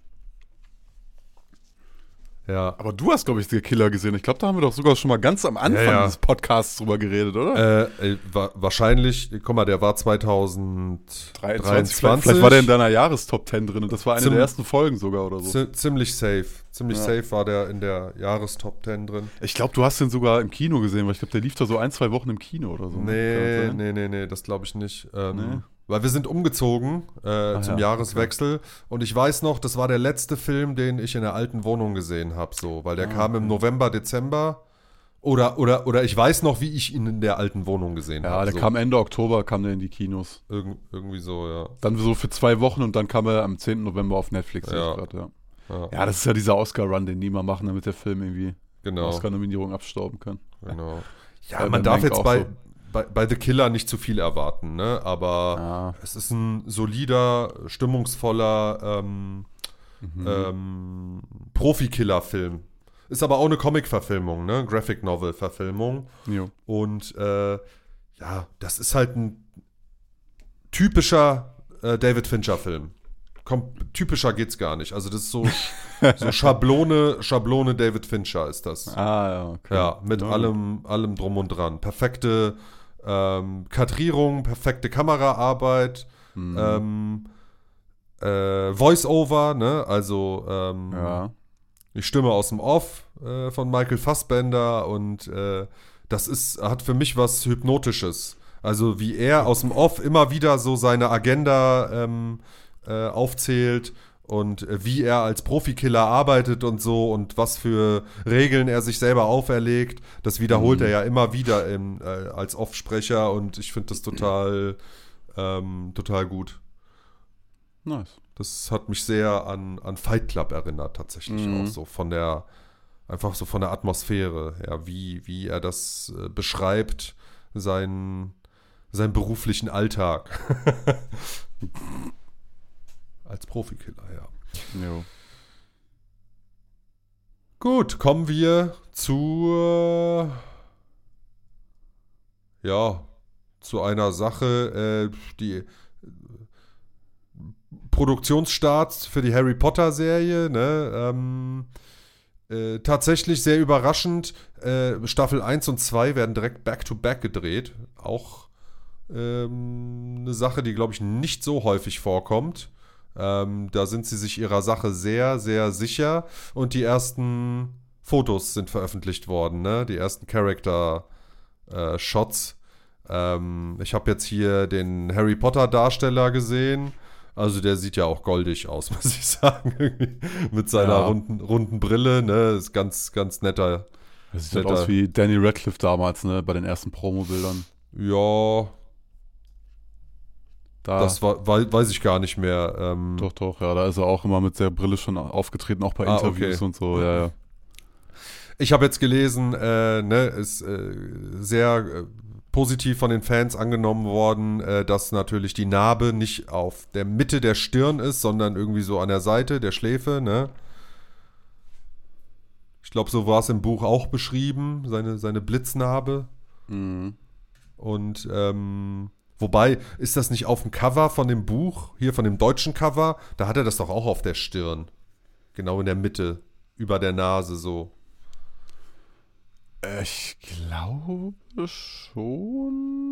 ja. Aber du hast, glaube ich, den Killer gesehen. Ich glaube, da haben wir doch sogar schon mal ganz am Anfang Ja, ja. des Podcasts drüber geredet, oder? Äh, äh, wa- wahrscheinlich, guck mal, der war zwanzig dreiundzwanzig. Vielleicht, vielleicht war der in deiner Jahrestop zehn drin und das war eine Zum- der ersten Folgen sogar oder so. Zi- ziemlich safe. Ziemlich Ja. safe war der in der Jahrestop zehn drin. Ich glaube, du hast den sogar im Kino gesehen, weil ich glaube, der lief da so ein, zwei Wochen im Kino oder so. ne? Kann Nee, das sein? nee, nee, nee, das glaube ich nicht. Ähm, Nee? Weil wir sind umgezogen äh, Ah, zum ja, Jahreswechsel und ich weiß noch, das war der letzte Film, den ich in der alten Wohnung gesehen habe, so, weil der Ah, kam im okay. November, Dezember oder, oder, oder ich weiß noch, wie ich ihn in der alten Wohnung gesehen habe. Ja, der so. kam Ende Oktober, kam der in die Kinos. Irg irgendwie so, ja. Dann so für zwei Wochen und dann kam er am zehnten November auf Netflix. sehe ich Ja. grad, ja. Ja, ja, das ist ja dieser Oscar-Run, den die mal machen, damit der Film irgendwie genau. Oscar-Nominierung abstauben kann. genau. Ja, Bei man The darf Mank jetzt auch bei, so. bei, bei The Killer nicht zu viel erwarten, ne? Aber Ja. es ist ein solider, stimmungsvoller ähm, Mhm. ähm, Profi-Killer-Film. Ist aber auch eine Comic-Verfilmung, ne? Graphic-Novel-Verfilmung. Jo. Und äh, ja, das ist halt ein typischer äh, David Fincher-Film. Kom typischer geht's gar nicht. Also das ist so, so Schablone, Schablone David Fincher ist das. Ah, ja, okay. Ja, mit Ja. allem, allem drum und dran. Perfekte ähm, Kadrierung, perfekte Kameraarbeit, Mhm. ähm, äh, Voice-Over, ne? Also ähm, ja. die Stimme aus dem Off äh, von Michael Fassbender und äh, das ist, hat für mich was Hypnotisches. Also wie er aus dem Off immer wieder so seine Agenda ähm, äh, aufzählt und äh, wie er als Profikiller arbeitet und so und was für Regeln er sich selber auferlegt. Das wiederholt Mhm. er ja immer wieder im, äh, als Off-Sprecher und ich finde das total, ähm, total gut. Nice. Das hat mich sehr an, an Fight Club erinnert, tatsächlich Mhm. auch so von der, einfach so von der Atmosphäre, ja, wie, wie er das äh, beschreibt, seinen, seinen beruflichen Alltag. Als Profikiller, ja. Jo. Gut, kommen wir zur, ja, zu einer Sache, äh, die Produktionsstart für die Harry Potter Serie, ne, ähm, äh, tatsächlich sehr überraschend, äh, Staffel eins und zwei werden direkt back-to-back gedreht, auch ähm, eine Sache, die, glaube ich, nicht so häufig vorkommt. Ähm, da sind sie sich ihrer Sache sehr, sehr sicher und die ersten Fotos sind veröffentlicht worden, ne, die ersten Character-Shots. Ähm, ich habe jetzt hier den Harry Potter-Darsteller gesehen. Also der sieht ja auch goldig aus, muss ich sagen. Irgendwie. Mit seiner Ja. runden, runden Brille, ne? Ist ganz, ganz netter. Das sieht halt Netter- aus wie Danny Radcliffe damals, ne, bei den ersten Promobildern. Ja, Da, das war, wei- weiß ich gar nicht mehr. Ähm, doch, doch, ja, da ist er auch immer mit der Brille schon aufgetreten, auch bei Ah, Interviews okay. und so, ja, ja. Ich habe jetzt gelesen, äh, ne, ist äh, sehr äh, positiv von den Fans angenommen worden, äh, dass natürlich die Narbe nicht auf der Mitte der Stirn ist, sondern irgendwie so an der Seite der Schläfe, ne? Ich glaube, so war es im Buch auch beschrieben, seine, seine Blitznarbe. Mhm. Und ähm, wobei, ist das nicht auf dem Cover von dem Buch, hier von dem deutschen Cover, da hat er das doch auch auf der Stirn. Genau in der Mitte, über der Nase so. Äh, Ich glaube schon.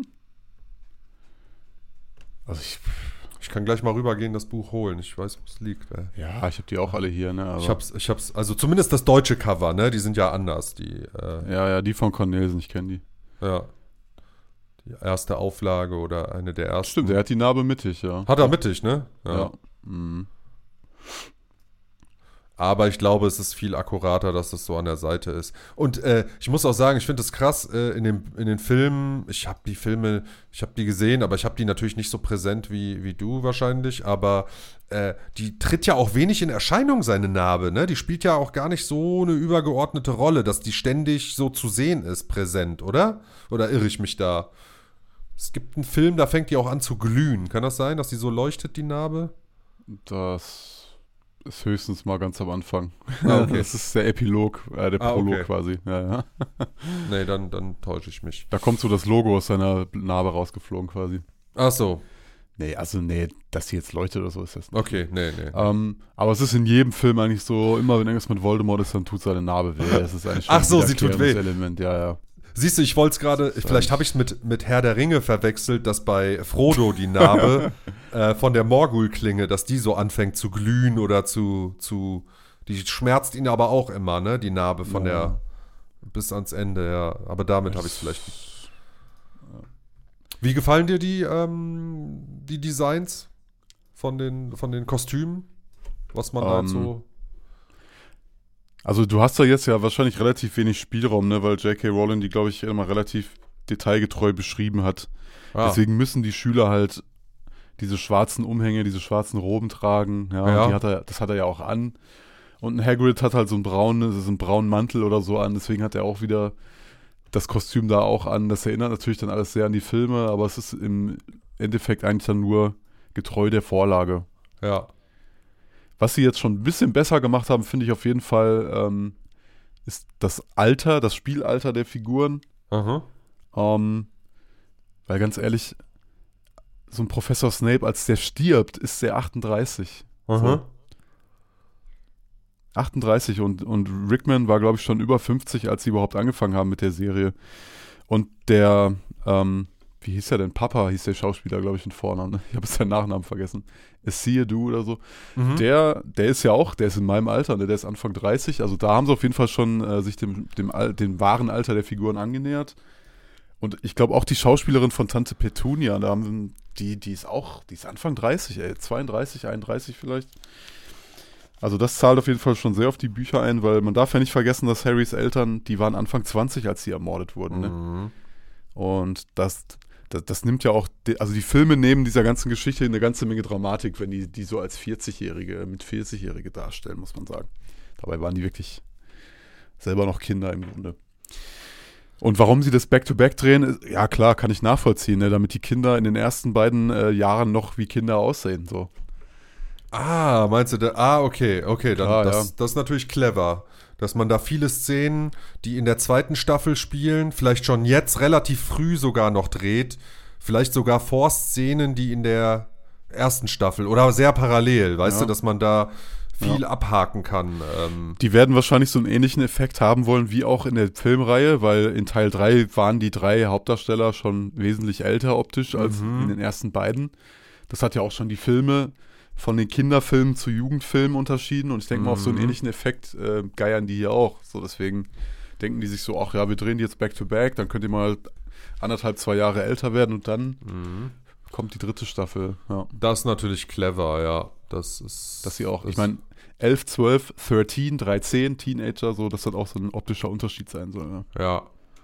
Also ich, Ich kann gleich mal rübergehen, das Buch holen. Ich weiß, wo es liegt. Ey. ja, ich habe die auch alle hier, ne? Aber Ich hab's, ich hab's, also zumindest das deutsche Cover, ne? Die sind ja anders. Die, äh, ja, ja, die von Cornelsen, ich kenne die. ja. Die erste Auflage oder eine der ersten. Stimmt, der hat die Narbe mittig, ja. Hat er mittig, ne? Ja. Mhm. Aber ich glaube, es ist viel akkurater, dass es so an der Seite ist. Und äh, ich muss auch sagen, ich finde es krass, äh, in, dem, in den Filmen, ich habe die Filme, ich habe die gesehen, aber ich habe die natürlich nicht so präsent wie, wie du wahrscheinlich, aber äh, die tritt ja auch wenig in Erscheinung, seine Narbe, ne? Die spielt ja auch gar nicht so eine übergeordnete Rolle, dass die ständig so zu sehen ist, präsent, oder? Oder irre ich mich da? Es gibt einen Film, da fängt die auch an zu glühen. Kann das sein, dass die so leuchtet, die Narbe? Das ist höchstens mal ganz am Anfang. Ah, okay. Das ist der Epilog, äh, der Ah, Prolog okay. quasi. Ja, ja. Nee, dann, dann täusche ich mich. Da kommt so das Logo aus seiner Narbe rausgeflogen quasi. Ach so, Nee, also nee, dass sie jetzt leuchtet oder so ist das nicht. okay, nee, nee. Ähm, aber es ist in jedem Film eigentlich so, immer wenn irgendwas mit Voldemort ist, dann tut seine Narbe weh. Das ist eigentlich schon Ach so, ein sie tut weh. wiederkehrendes Element, ja, ja. Siehst du, ich wollte es gerade, vielleicht habe ich es mit, mit Herr der Ringe verwechselt, dass bei Frodo die Narbe äh, von der Morgul-Klinge, dass die so anfängt zu glühen oder zu, zu, die schmerzt ihn aber auch immer, ne, die Narbe von Ja. der, bis ans Ende, ja, aber damit habe ich es vielleicht nicht. Wie gefallen dir die, ähm, die Designs von den, von den Kostümen? Was man da Ähm, jetzt so... Also du hast da jetzt ja wahrscheinlich relativ wenig Spielraum, ne, weil J K. Rowling die, glaube ich, immer relativ detailgetreu beschrieben hat. Ah, Deswegen müssen die Schüler halt diese schwarzen Umhänge, diese schwarzen Roben tragen. Ja, Ja. Die hat er, das hat er ja auch an. Und ein Hagrid hat halt so einen braunen, so einen braunen Mantel oder so an. Deswegen hat er auch wieder das Kostüm da auch an. Das erinnert natürlich dann alles sehr an die Filme, aber es ist im Endeffekt eigentlich dann nur getreu der Vorlage. ja. Was sie jetzt schon ein bisschen besser gemacht haben, finde ich auf jeden Fall, ähm, ist das Alter, das Spielalter der Figuren. Aha. Ähm, weil ganz ehrlich, so ein Professor Snape, als der stirbt, ist der achtunddreißig. Aha. achtunddreißig und, und Rickman war, glaube ich, schon über fünfzig, als sie überhaupt angefangen haben mit der Serie. Und der, ähm, wie hieß er denn? Papa hieß der Schauspieler, glaube ich, mit Vornamen. Ne? Ich habe jetzt seinen Nachnamen vergessen. Seedu oder so. Mhm. Der, der ist ja auch, der ist in meinem Alter, ne? Der ist Anfang dreißig. Also da haben sie auf jeden Fall schon äh, sich dem, dem, Al- dem wahren Alter der Figuren angenähert. Und ich glaube auch die Schauspielerin von Tante Petunia, da haben die, die ist auch, die ist Anfang dreißig, ey, zweiunddreißig, einunddreißig vielleicht. Also das zahlt auf jeden Fall schon sehr auf die Bücher ein, weil man darf ja nicht vergessen, dass Harrys Eltern, die waren Anfang zwanzig, als sie ermordet wurden. Ne? Mhm. Und das, das, das nimmt ja auch, die, also die Filme nehmen dieser ganzen Geschichte eine ganze Menge Dramatik, wenn die die so als vierzigjährige, mit vierzigjährige darstellen, muss man sagen. Dabei waren die wirklich selber noch Kinder im Grunde. Und warum sie das Back-to-Back drehen, ist, ja klar, kann ich nachvollziehen, ne? Damit die Kinder in den ersten beiden äh, Jahren noch wie Kinder aussehen. So. Ah, meinst du da? Ah, okay, okay, dann Klar, das, ja. das ist natürlich clever, dass man da viele Szenen, die in der zweiten Staffel spielen, vielleicht schon jetzt relativ früh sogar noch dreht, vielleicht sogar vor Szenen, die in der ersten Staffel oder sehr parallel, weißt Ja. du, dass man da viel abhaken kann. Ähm, Die werden wahrscheinlich so einen ähnlichen Effekt haben wollen wie auch in der Filmreihe, weil in Teil drei waren die drei Hauptdarsteller schon wesentlich älter optisch als Mhm. in den ersten beiden. Das hat ja auch schon die Filme von den Kinderfilmen zu Jugendfilmen unterschieden und ich denke mal, auf so einen Mhm. ähnlichen Effekt äh, geiern die hier auch. So, deswegen denken die sich so, ach ja, wir drehen die jetzt back to back, dann könnt ihr mal anderthalb, zwei Jahre älter werden und dann mhm. kommt die dritte Staffel. Ja, Das ist natürlich clever, ja. Das ist. dass sie auch, das- ich meine, elf, zwölf, dreizehn, dreizehn, Teenager, so, dass das auch so ein optischer Unterschied sein soll. Ja. Ja.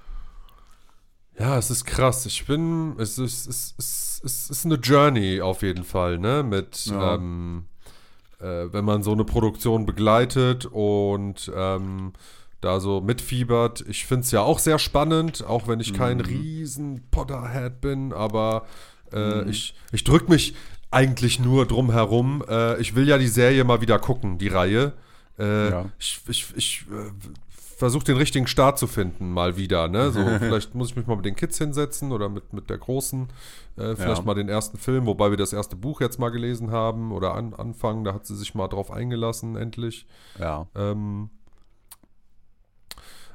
Ja, es ist krass. Ich bin, es ist, es ist, es ist eine Journey auf jeden Fall, ne? Mit, Ja. ähm, äh, wenn man so eine Produktion begleitet und ähm, da so mitfiebert. Ich finde es ja auch sehr spannend, auch wenn ich kein Mhm. riesen Potterhead bin, aber äh, Mhm. ich, ich drücke mich eigentlich nur drum herum. Äh, ich will ja die Serie mal wieder gucken, die Reihe. Äh, Ja. Ich, ich, ich äh, versuche den richtigen Start zu finden, mal wieder. Ne? So, vielleicht muss ich mich mal mit den Kids hinsetzen oder mit, mit der Großen. Äh, vielleicht Ja. mal den ersten Film, wobei wir das erste Buch jetzt mal gelesen haben oder an, anfangen. Da hat sie sich mal drauf eingelassen, endlich. Ja. Ähm,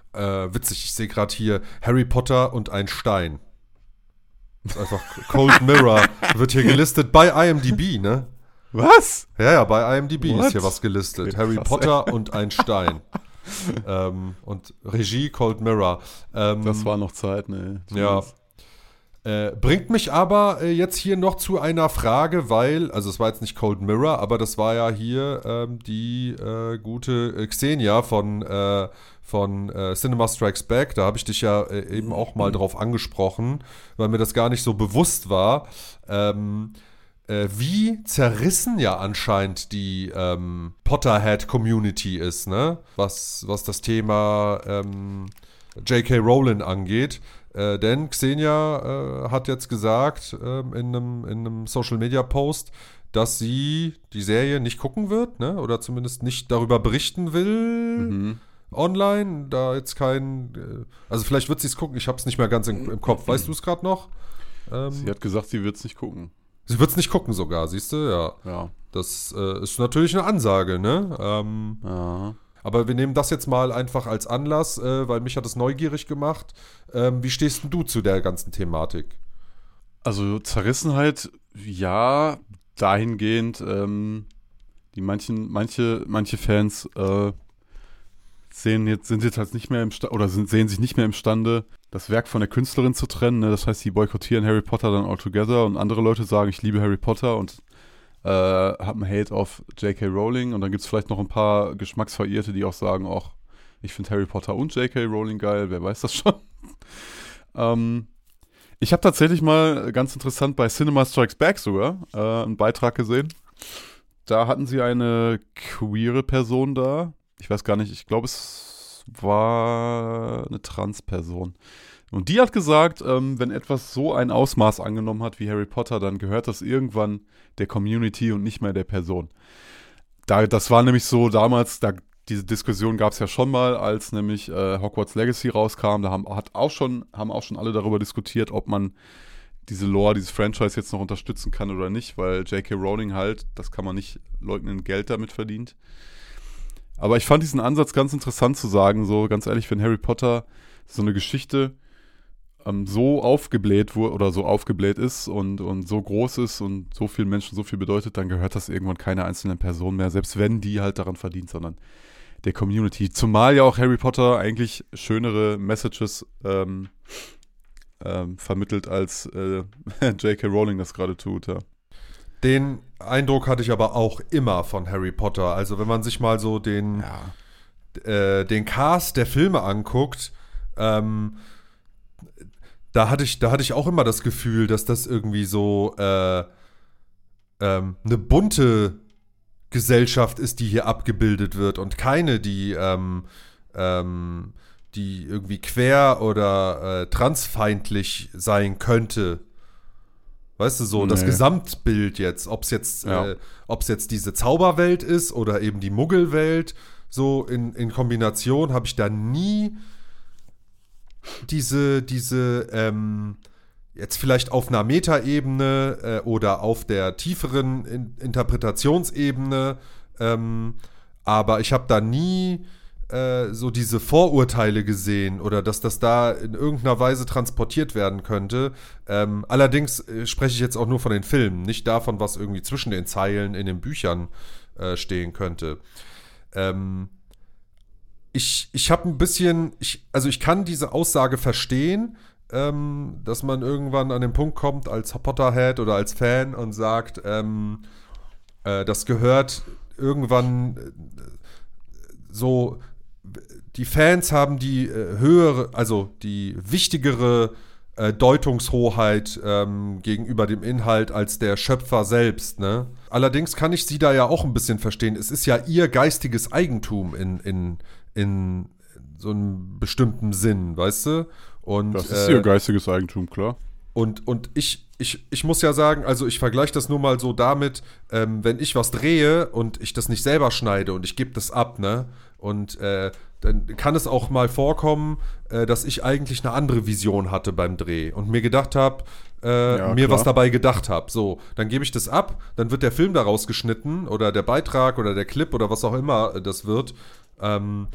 Äh, witzig, ich sehe gerade hier Harry Potter und ein Stein. Das ist einfach Cold Mirror. Wird hier gelistet bei I M D B, ne? Was? Ja, ja, bei I M D B What? ist hier was gelistet. Okay, Harry krass, Potter und ein Stein. ähm, und Regie Cold Mirror. Ähm, Das war noch Zeit, ne? Ja. Äh, bringt mich aber äh, jetzt hier noch zu einer Frage, weil, also es war jetzt nicht Cold Mirror, aber das war ja hier ähm, die äh, gute äh, Xenia von, äh, von äh, Cinema Strikes Back. Da habe ich dich ja äh, eben auch mal drauf angesprochen, weil mir das gar nicht so bewusst war. Ähm, äh, wie zerrissen ja anscheinend die ähm, Potterhead-Community ist, ne? Was, was das Thema ähm, J K. Rowling angeht. Äh, denn Xenia äh, hat jetzt gesagt äh, in einem, in einem Social-Media-Post, dass sie die Serie nicht gucken wird, ne? Oder zumindest nicht darüber berichten will Mhm. online. Da jetzt kein... Äh, also vielleicht wird sie es gucken, ich habe es nicht mehr ganz im, im Kopf. Weißt du es gerade noch? Ähm, Sie hat gesagt, sie wird es nicht gucken. sie wird es nicht gucken sogar, siehst du? Ja. Ja. Das äh, ist natürlich eine Ansage, ne? Ähm, Ja. Aber wir nehmen das jetzt mal einfach als Anlass, äh, weil mich hat das neugierig gemacht. Ähm, wie stehst denn du zu der ganzen Thematik? Also Zerrissenheit, ja, dahingehend, ähm, die manchen, manche, manche Fans äh, sehen jetzt, sind jetzt halt nicht mehr im Sta- oder sind, sehen sich nicht mehr imstande, das Werk von der Künstlerin zu trennen. Ne? Das heißt, sie boykottieren Harry Potter dann altogether und andere Leute sagen, ich liebe Harry Potter und äh, haben Hate auf J K. Rowling und dann gibt es vielleicht noch ein paar Geschmacksverirrte, die auch sagen, auch ich finde Harry Potter und J K. Rowling geil, wer weiß das schon. ähm, ich habe tatsächlich mal, ganz interessant, bei Cinema Strikes Back sogar äh, einen Beitrag gesehen. Da hatten sie eine queere Person da. Ich weiß gar nicht, ich glaube, es war eine Transperson. Und die hat gesagt, ähm, wenn etwas so ein Ausmaß angenommen hat wie Harry Potter, dann gehört das irgendwann der Community und nicht mehr der Person. Da, das war nämlich so damals, da, diese Diskussion gab es ja schon mal, als nämlich äh, Hogwarts Legacy rauskam. Da haben, hat auch schon, haben auch schon alle darüber diskutiert, ob man diese Lore, dieses Franchise jetzt noch unterstützen kann oder nicht, weil J K. Rowling halt, das kann man nicht leugnen, Geld damit verdient. Aber ich fand diesen Ansatz ganz interessant zu sagen, so ganz ehrlich, wenn Harry Potter so eine Geschichte ähm, so aufgebläht wurde oder so aufgebläht ist und, und so groß ist und so vielen Menschen so viel bedeutet, dann gehört das irgendwann keiner einzelnen Person mehr, selbst wenn die halt daran verdient, sondern der Community. Zumal ja auch Harry Potter eigentlich schönere Messages ähm, ähm, vermittelt, als äh, J K. Rowling das gerade tut, ja. Den Eindruck hatte ich aber auch immer von Harry Potter. Also wenn man sich mal so den, Ja. äh, den Cast der Filme anguckt, ähm, da hatte ich, da hatte ich auch immer das Gefühl, dass das irgendwie so äh, ähm, eine bunte Gesellschaft ist, die hier abgebildet wird und keine, die, ähm, ähm, die irgendwie quer oder äh, transfeindlich sein könnte. Weißt du, so das Nee. Gesamtbild jetzt, ob es jetzt, Ja. äh, ob's jetzt diese Zauberwelt ist oder eben die Muggelwelt, so in, in Kombination habe ich da nie diese, diese ähm, jetzt vielleicht auf einer Metaebene äh, oder auf der tieferen in Interpretationsebene, ähm, aber ich habe da nie äh, so diese Vorurteile gesehen oder dass das da in irgendeiner Weise transportiert werden könnte. Ähm, allerdings äh, spreche ich jetzt auch nur von den Filmen, nicht davon, was irgendwie zwischen den Zeilen in den Büchern äh, stehen könnte. Ähm, ich ich habe ein bisschen, ich, also ich kann diese Aussage verstehen, ähm, dass man irgendwann an den Punkt kommt als Potterhead oder als Fan und sagt, ähm, äh, das gehört irgendwann äh, so, die Fans haben die äh, höhere, also die wichtigere äh, Deutungshoheit ähm, gegenüber dem Inhalt als der Schöpfer selbst, ne? Allerdings kann ich sie da ja auch ein bisschen verstehen. Es ist ja ihr geistiges Eigentum in, in, in so einem bestimmten Sinn, weißt du? Und, Das ist äh, ihr geistiges Eigentum, klar. Und, und ich, ich, ich muss ja sagen, also ich vergleiche das nur mal so damit, ähm, wenn ich was drehe und ich das nicht selber schneide und ich gebe das ab, ne? Und äh, dann kann es auch mal vorkommen, äh, dass ich eigentlich eine andere Vision hatte beim Dreh und mir gedacht habe, äh, Ja, mir klar. was dabei gedacht habe. So, dann gebe ich das ab, dann wird der Film daraus geschnitten oder der Beitrag oder der Clip oder was auch immer das wird. Ähm,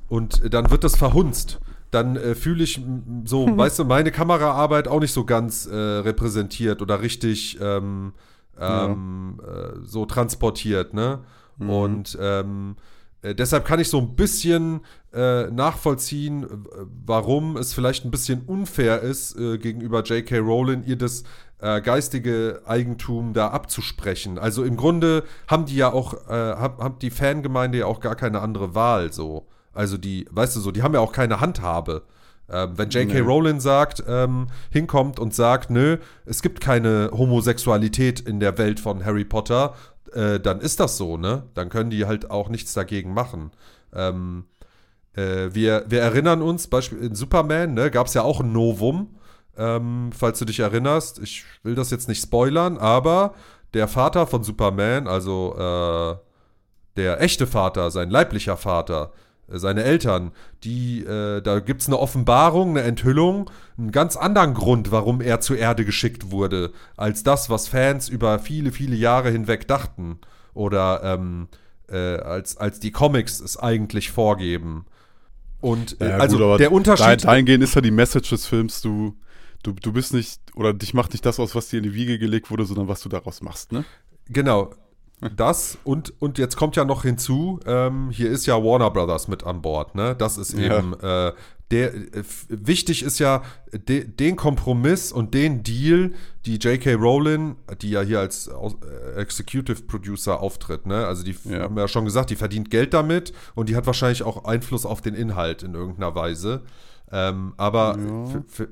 und dann wird das verhunzt. Dann äh, fühle ich so, weißt du, meine Kameraarbeit auch nicht so ganz äh, repräsentiert oder richtig ähm, ähm, ja. äh, so transportiert, ne? Mhm. Und ähm, äh, deshalb kann ich so ein bisschen äh, nachvollziehen, warum es vielleicht ein bisschen unfair ist, äh, gegenüber J K. Rowling ihr das äh, geistige Eigentum da abzusprechen. Also im Grunde haben die ja auch, äh, hat, hat die Fangemeinde ja auch gar keine andere Wahl, so. Also die, weißt du so, die haben ja auch keine Handhabe. Ähm, wenn J K. Nee. Rowling sagt, ähm, hinkommt und sagt, nö, es gibt keine Homosexualität in der Welt von Harry Potter, äh, dann ist das so, ne? Dann können die halt auch nichts dagegen machen. Ähm, äh, wir, wir erinnern uns, Beispiel in Superman, ne, gab es ja auch ein Novum, ähm, falls du dich erinnerst. Ich will das jetzt nicht spoilern, aber der Vater von Superman, also äh, der echte Vater, sein leiblicher Vater, seine Eltern, die, äh, da gibt es eine Offenbarung, eine Enthüllung, einen ganz anderen Grund, warum er zur Erde geschickt wurde, als das, was Fans über viele, viele Jahre hinweg dachten. Oder ähm, äh, als, als die Comics es eigentlich vorgeben. Und äh, ja, also gut, der Unterschied. Dahingehend ist ja die Message des Films, du, du, du bist nicht, oder dich macht nicht das aus, was dir in die Wiege gelegt wurde, sondern was du daraus machst, ne? Genau. Das und, und jetzt kommt ja noch hinzu, ähm, hier ist ja Warner Brothers mit an Bord, ne? Das ist eben, ja. äh, der, äh, wichtig ist ja de, den Kompromiss und den Deal, die J K. Rowling, die ja hier als äh, Executive Producer auftritt, ne? Also die ja. haben ja schon gesagt, die verdient Geld damit und die hat wahrscheinlich auch Einfluss auf den Inhalt in irgendeiner Weise. Ähm, aber ja. für, für,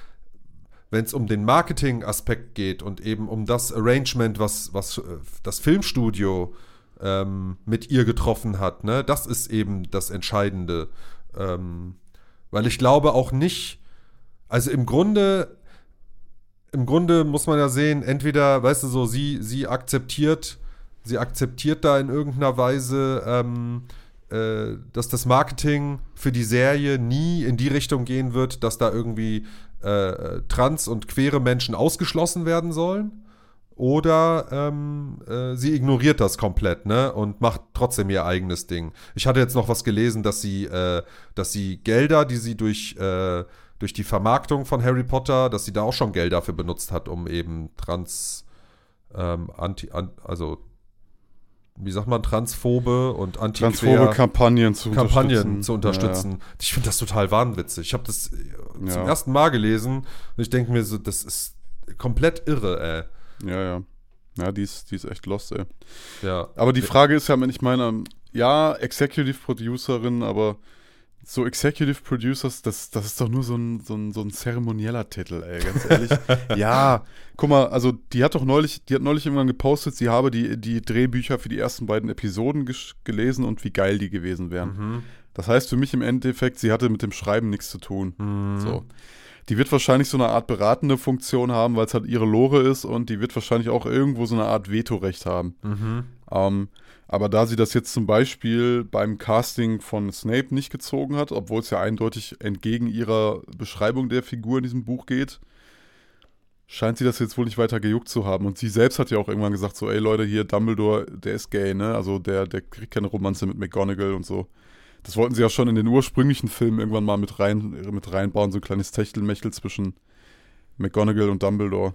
wenn es um den Marketing-Aspekt geht und eben um das Arrangement, was, was das Filmstudio ähm, mit ihr getroffen hat, ne, das ist eben das Entscheidende. Ähm, weil ich glaube auch nicht, also im Grunde, im Grunde muss man ja sehen, entweder, weißt du so, sie, sie akzeptiert, sie akzeptiert da in irgendeiner Weise, ähm, äh, dass das Marketing für die Serie nie in die Richtung gehen wird, dass da irgendwie Äh, trans- und queere Menschen ausgeschlossen werden sollen, oder ähm, äh, sie ignoriert das komplett, ne, und macht trotzdem ihr eigenes Ding. Ich hatte jetzt noch was gelesen, dass sie, äh, dass sie Gelder, die sie durch, äh, durch die Vermarktung von Harry Potter, dass sie da auch schon Geld dafür benutzt hat, um eben trans, ähm, anti, an, also wie sagt man, transphobe und antiquer transphobe Kampagnen zu Kampagnen unterstützen. zu unterstützen. Ja, ja. Ich finde das total wahnwitzig. Ich habe das ja. zum ersten Mal gelesen und ich denke mir so, das ist komplett irre, ey. Ja, ja. Ja, die ist, die ist echt lost, ey. Ja. Aber die Frage ist ja, wenn ich meine, ja, Executive Producerin, aber so Executive Producers, das, das ist doch nur so ein, so ein, so ein zeremonieller Titel, ey, ganz ehrlich. Ja, guck mal, also die hat doch neulich, die hat neulich irgendwann gepostet, sie habe die, die Drehbücher für die ersten beiden Episoden ges- gelesen und wie geil die gewesen wären. Mhm. Das heißt für mich im Endeffekt, sie hatte mit dem Schreiben nichts zu tun. Mhm. So. Die wird wahrscheinlich so eine Art beratende Funktion haben, weil es halt ihre Lore ist, und die wird wahrscheinlich auch irgendwo so eine Art Vetorecht haben. Mhm. Ähm, aber da sie das jetzt zum Beispiel beim Casting von Snape nicht gezogen hat, obwohl es ja eindeutig entgegen ihrer Beschreibung der Figur in diesem Buch geht, scheint sie das jetzt wohl nicht weiter gejuckt zu haben. Und sie selbst hat ja auch irgendwann gesagt, so, ey Leute, hier Dumbledore, der ist gay, ne? Also der, der kriegt keine Romanze mit McGonagall und so. Das wollten sie ja schon in den ursprünglichen Filmen irgendwann mal mit, rein, mit reinbauen, so ein kleines Techtelmechtel zwischen McGonagall und Dumbledore.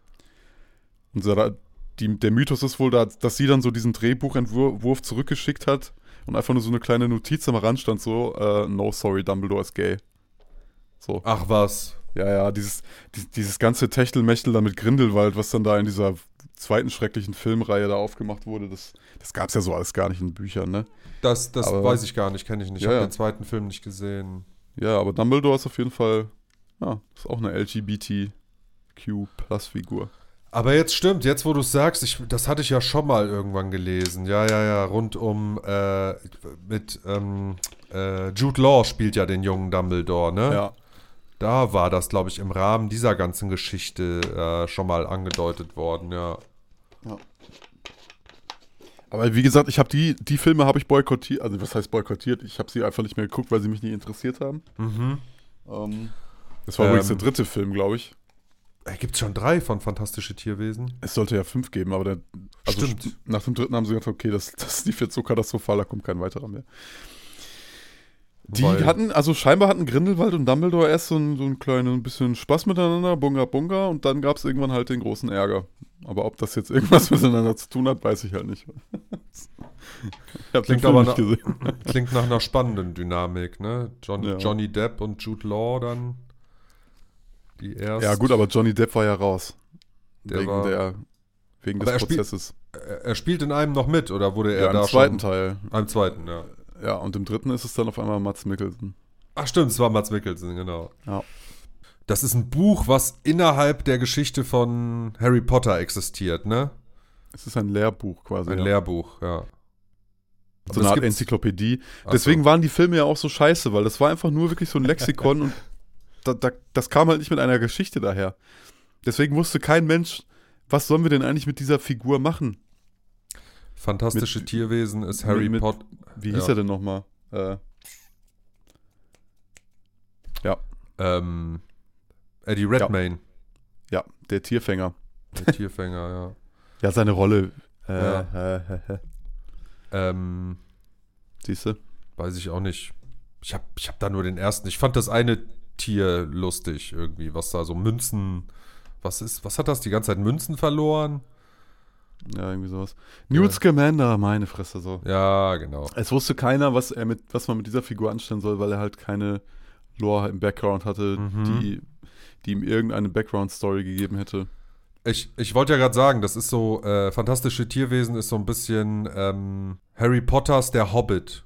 Und so, da, die, der Mythos ist wohl, da, dass sie dann so diesen Drehbuchentwurf zurückgeschickt hat und einfach nur so eine kleine Notiz am Rand stand, so, uh, no, sorry, Dumbledore ist gay. So. Ach was. Ja, ja, dieses, die, dieses ganze Techtelmechtel da mit Grindelwald, was dann da in dieser zweiten schrecklichen Filmreihe da aufgemacht wurde, das, das gab es ja so alles gar nicht in Büchern, ne? Das, das aber, weiß ich gar nicht, kenne ich nicht. Ich ja, habe ja. den zweiten Film nicht gesehen. Ja, aber Dumbledore ist auf jeden Fall, ja, ist auch eine L G B T Q Plus Figur. Aber jetzt stimmt, jetzt wo du es sagst, ich, das hatte ich ja schon mal irgendwann gelesen. Ja, ja, ja, rund um, äh, mit, ähm, äh, Jude Law spielt ja den jungen Dumbledore, ne? Ja. Da war das, glaube ich, im Rahmen dieser ganzen Geschichte äh, schon mal angedeutet worden, ja. Ja. Aber wie gesagt, ich habe die, die Filme habe ich boykottiert, also was heißt boykottiert? Ich habe sie einfach nicht mehr geguckt, weil sie mich nicht interessiert haben. Mhm. Ähm, das war ähm, übrigens der dritte Film, glaube ich. Gibt es schon drei von Fantastische Tierwesen? Es sollte ja fünf geben, aber der, also Stimmt. St- nach dem dritten haben sie gesagt, okay, das, das lief jetzt so katastrophal, da kommt kein weiterer mehr. Die Weil- hatten, also scheinbar hatten Grindelwald und Dumbledore erst so ein, so ein kleines bisschen Spaß miteinander, Bunga Bunga, und dann gab es irgendwann halt den großen Ärger. Aber ob das jetzt irgendwas miteinander zu tun hat, weiß ich halt nicht. Ich hab den Klingt Film aber nicht na- gesehen. Klingt nach einer spannenden Dynamik, ne? John, Ja. Johnny Depp und Jude Law dann. Die erst. Ja gut, aber Johnny Depp war ja raus. Der wegen war- der, wegen Aber des er spielt- Prozesses. Er, er spielt in einem noch mit, oder wurde er Ja, da im zweiten schon? Teil. Am zweiten, ja. Ja, und im dritten ist es dann auf einmal Mads Mikkelsen. Ach stimmt, es war Mads Mikkelsen, genau. Ja. Das ist ein Buch, was innerhalb der Geschichte von Harry Potter existiert, ne? Es ist ein Lehrbuch quasi. Ein ja. Lehrbuch, ja. So Aber eine es Art gibt's- Enzyklopädie. Ach Deswegen so. waren die Filme ja auch so scheiße, weil das war einfach nur wirklich so ein Lexikon und da, da, das kam halt nicht mit einer Geschichte daher. Deswegen wusste kein Mensch, was sollen wir denn eigentlich mit dieser Figur machen? Fantastische mit- Tierwesen ist Harry mit- Potter. Wie hieß Ja. er denn nochmal? Äh, Ähm, Eddie Redmayne, ja, der Tierfänger. der Tierfänger, ja. Ja, seine Rolle. Äh, Ja. äh, äh, äh. Ähm, Siehst du? weiß ich auch nicht. Ich habe ich hab da nur den ersten. Ich fand das eine Tier lustig irgendwie, was da so Münzen. Was ist, was hat das die ganze Zeit? Münzen verloren? Ja, irgendwie sowas. Newt Scamander, meine Fresse so. Ja, genau. Es wusste keiner, was er mit, was man mit dieser Figur anstellen soll, weil er halt keine Lore im Background hatte, Mhm. die, die ihm irgendeine Background-Story gegeben hätte. Ich, ich wollte ja gerade sagen, das ist so, äh, Fantastische Tierwesen ist so ein bisschen ähm, Harry Potters Der Hobbit.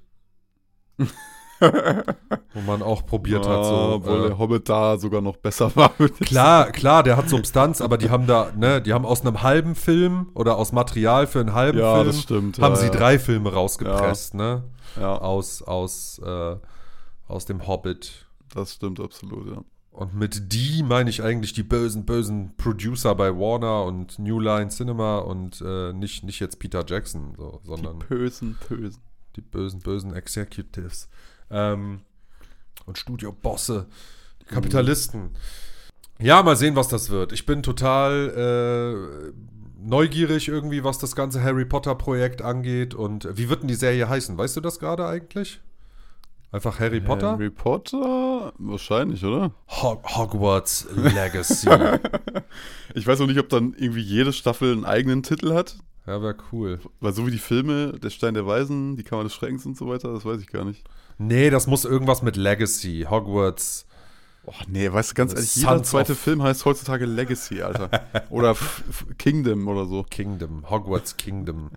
Wo man auch probiert hat, so. Obwohl Äh, der Hobbit da sogar noch besser war. Klar, klar, der hat Substanz, aber die haben da, ne, die haben aus einem halben Film oder aus Material für einen halben Ja, Film, das stimmt. haben ja, sie ja. drei Filme rausgepresst, ne? Ja, Aus, aus, äh, aus dem Hobbit. das stimmt absolut, ja. Und mit die meine ich eigentlich die bösen, bösen Producer bei Warner und New Line Cinema und äh, nicht, nicht jetzt Peter Jackson, so, sondern Bösen, bösen. die bösen, bösen Executives. Ähm, und Studiobosse, die Kapitalisten. Ja, mal sehen, was das wird. Ich bin total äh, neugierig irgendwie, was das ganze Harry Potter Projekt angeht. Und wie wird denn die Serie heißen? Weißt du das gerade eigentlich? Einfach Harry Potter? Harry Potter? Wahrscheinlich, oder? Ho Hogwarts Legacy. Ich weiß auch nicht, ob dann irgendwie jede Staffel einen eigenen Titel hat. Ja, wäre cool. Weil so wie die Filme, Der Stein der Weisen, Die Kammer des Schreckens und so weiter, das weiß ich gar nicht. Nee, das muss irgendwas mit Legacy. Hogwarts. Oh nee, weißt du, ganz The ehrlich, jeder Sons zweite of- Film heißt heutzutage Legacy, Alter. Oder F F Kingdom oder so. Kingdom. Hogwarts Kingdom.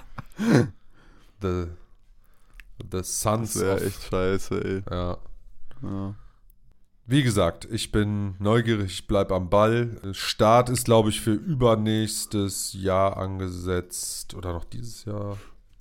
The, the Sons Das wäre of... echt scheiße, ey. Ja. Ja. Wie gesagt, ich bin neugierig, ich bleib am Ball. Start ist, glaube ich, für übernächstes Jahr angesetzt. Oder noch dieses Jahr?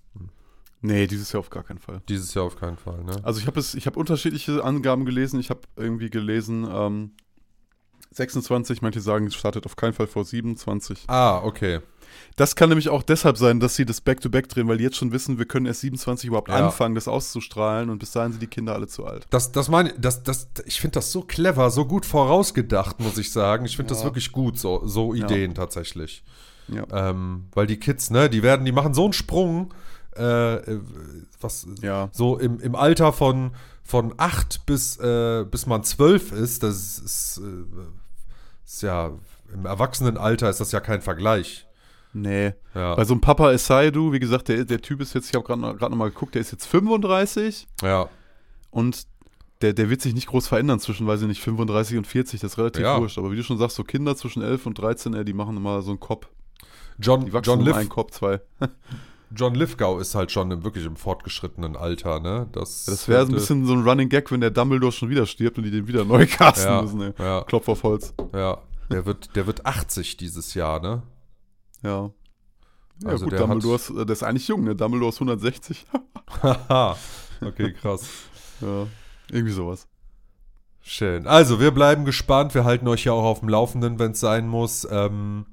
Nee, dieses Jahr auf gar keinen Fall. Dieses Jahr auf keinen Fall, ne? Also ich habe es, ich habe unterschiedliche Angaben gelesen. Ich habe irgendwie gelesen, ähm, sechsundzwanzig, manche sagen, es startet auf keinen Fall vor siebenundzwanzig. Ah, okay. Das kann nämlich auch deshalb sein, dass sie das Back-to-Back drehen, weil die jetzt schon wissen, wir können erst siebenundzwanzig überhaupt Ja. anfangen, das auszustrahlen und bis dahin sind die Kinder alle zu alt. Das, das meine das, das, ich finde das so clever, so gut vorausgedacht, muss ich sagen. Ich finde Ja. das wirklich gut, so, so Ja. Ideen tatsächlich. Ja. Ähm, weil die Kids, ne, die werden, die machen so einen Sprung, äh, äh, was Ja. so im, im Alter von, von acht bis, äh, bis man zwölf ist, das ist, äh, ist ja, im Erwachsenenalter ist das ja kein Vergleich. Nee. Ja, Bei so einem Papa Esaidu, wie gesagt, der, der Typ ist jetzt, ich habe gerade noch, grad noch mal geguckt, der ist jetzt fünfunddreißig ja, und der, der wird sich nicht groß verändern zwischen, weiß ich nicht, fünfunddreißig und vierzig, das ist relativ Ja. wurscht. Aber wie du schon sagst, so Kinder zwischen elf und dreizehn, ey, die machen immer so einen Kopf. John, Die wachsen John, um Lith, einen Kopf, zwei. John Lithgow ist halt schon im, wirklich im fortgeschrittenen Alter, ne? Das, Das wäre so ein könnte- bisschen so ein Running Gag, wenn der Dumbledore schon wieder stirbt und die den wieder neu casten Ja, müssen, ey. ja, Klopf auf Holz. ja. Der wird, der wird achtzig dieses Jahr, ne? Ja. Ja, Also gut, der Dumbledore ist, äh, der ist eigentlich jung, ne? Dumbledore ist hundertsechzig. Haha. Okay, krass. Ja, irgendwie sowas. Schön. Also, wir bleiben gespannt. Wir halten euch ja auch auf dem Laufenden, wenn es sein muss. Ähm,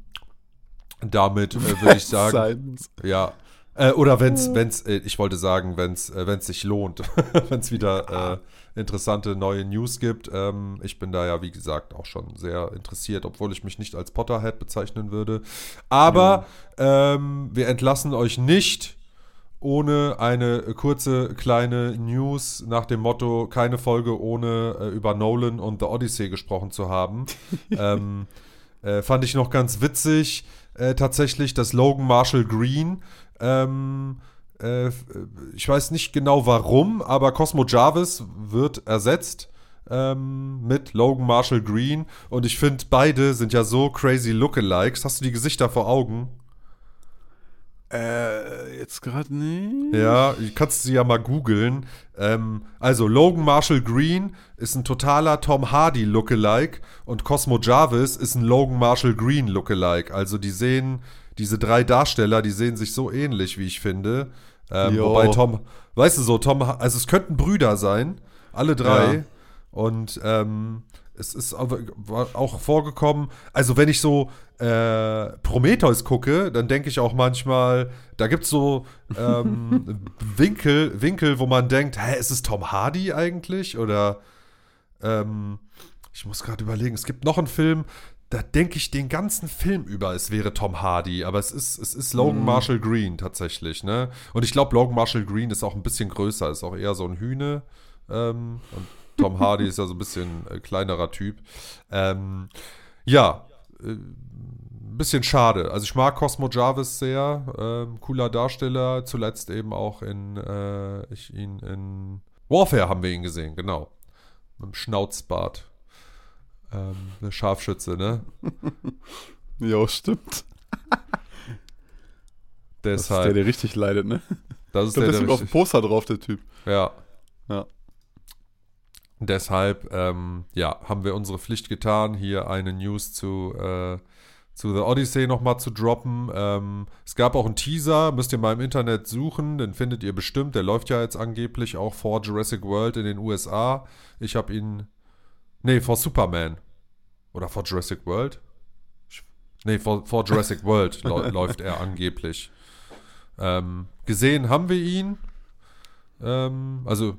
damit äh, würde ich sagen, Sein muss. ja. Äh, oder wenn es, wenn's, äh, ich wollte sagen, wenn es äh, wenn's sich lohnt, wenn es wieder äh, interessante neue News gibt. Ähm, ich bin da ja, wie gesagt, auch schon sehr interessiert, obwohl ich mich nicht als Potterhead bezeichnen würde. Aber ähm, wir entlassen euch nicht, ohne eine kurze kleine News nach dem Motto, keine Folge ohne äh, über Nolan und The Odyssey gesprochen zu haben. ähm, äh, fand ich noch ganz witzig, äh, tatsächlich, dass Logan Marshall Green, ähm, äh, ich weiß nicht genau warum, aber Cosmo Jarvis wird ersetzt ähm, mit Logan Marshall Green und ich finde, beide sind ja so crazy Lookalikes. Hast du die Gesichter vor Augen? Äh, jetzt gerade nicht. Ja, kannst sie ja mal googeln. Ähm, also Logan Marshall Green ist ein totaler Tom Hardy Lookalike und Cosmo Jarvis ist ein Logan Marshall Green Lookalike. Also die sehen, diese drei Darsteller, die sehen sich so ähnlich, wie ich finde. Ähm, wobei Tom, weißt du so, Tom, also es könnten Brüder sein, alle drei. Ja. Und ähm, es ist auch vorgekommen, also wenn ich so äh, Prometheus gucke, dann denke ich auch manchmal, da gibt es so ähm, Winkel, Winkel, wo man denkt, hä, ist es Tom Hardy eigentlich? Oder ähm, ich muss gerade überlegen, es gibt noch einen Film, da denke ich den ganzen Film über, es wäre Tom Hardy, aber es ist, es ist Logan mhm. Marshall Green tatsächlich, ne? Und ich glaube, Logan Marshall Green ist auch ein bisschen größer, ist auch eher so ein Hühne. Ähm, und Tom Hardy ist ja so ein bisschen äh, kleinerer Typ. Ähm, ja, äh, ein bisschen schade. Also ich mag Cosmo Jarvis sehr, ähm, cooler Darsteller. Zuletzt eben auch in, äh, ich ihn in Warfare haben wir ihn gesehen, genau. Mit dem Schnauzbart. Ähm, eine Scharfschütze, ne? Ja, stimmt. Deshalb, das ist der, der richtig leidet, ne? Das ist ich glaub, der, der ist auf dem Poster drauf, der Typ. Ja. Ja. Deshalb, ähm, ja, haben wir unsere Pflicht getan, hier eine News zu, äh, zu The Odyssey nochmal zu droppen. Ähm, es gab auch einen Teaser, müsst ihr mal im Internet suchen, den findet ihr bestimmt. Der läuft ja jetzt angeblich auch vor Jurassic World in den U S A. Ich habe ihn, nee, vor Superman. Oder vor Jurassic World? Nee, vor, vor Jurassic World läuft er angeblich. Ähm, gesehen haben wir ihn. Ähm, also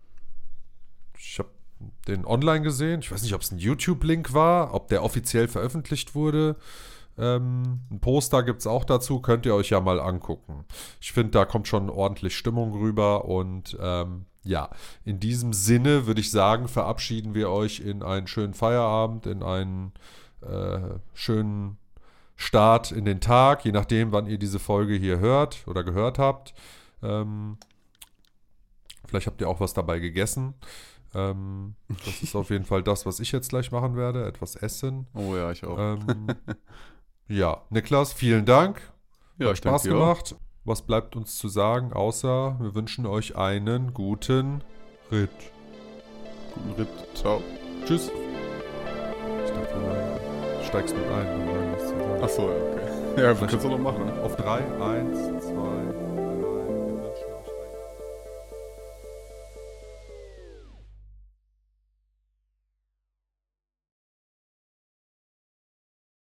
ich habe den online gesehen. Ich weiß nicht, ob es ein YouTube-Link war, ob der offiziell veröffentlicht wurde. Ähm, ein Poster gibt es auch dazu, könnt ihr euch ja mal angucken. Ich finde, da kommt schon ordentlich Stimmung rüber. Und ähm, ja, in diesem Sinne würde ich sagen, verabschieden wir euch in einen schönen Feierabend, in einen äh, schönen Start in den Tag, je nachdem, wann ihr diese Folge hier hört oder gehört habt. Ähm, vielleicht habt ihr auch was dabei gegessen. Ähm, das ist auf jeden Fall das, was ich jetzt gleich machen werde. Etwas essen. Oh ja, ich auch. Ähm, ja, Niklas, vielen Dank. Ja, Hat Spaß gemacht. Auch. Was bleibt uns zu sagen, außer wir wünschen euch einen guten Ritt. Guten Ritt. Ciao. Tschüss. Ich dachte, du steigst mit ein. Achso, ja, okay. Ja, das kannst du noch machen. Auf drei. Eins, zwei.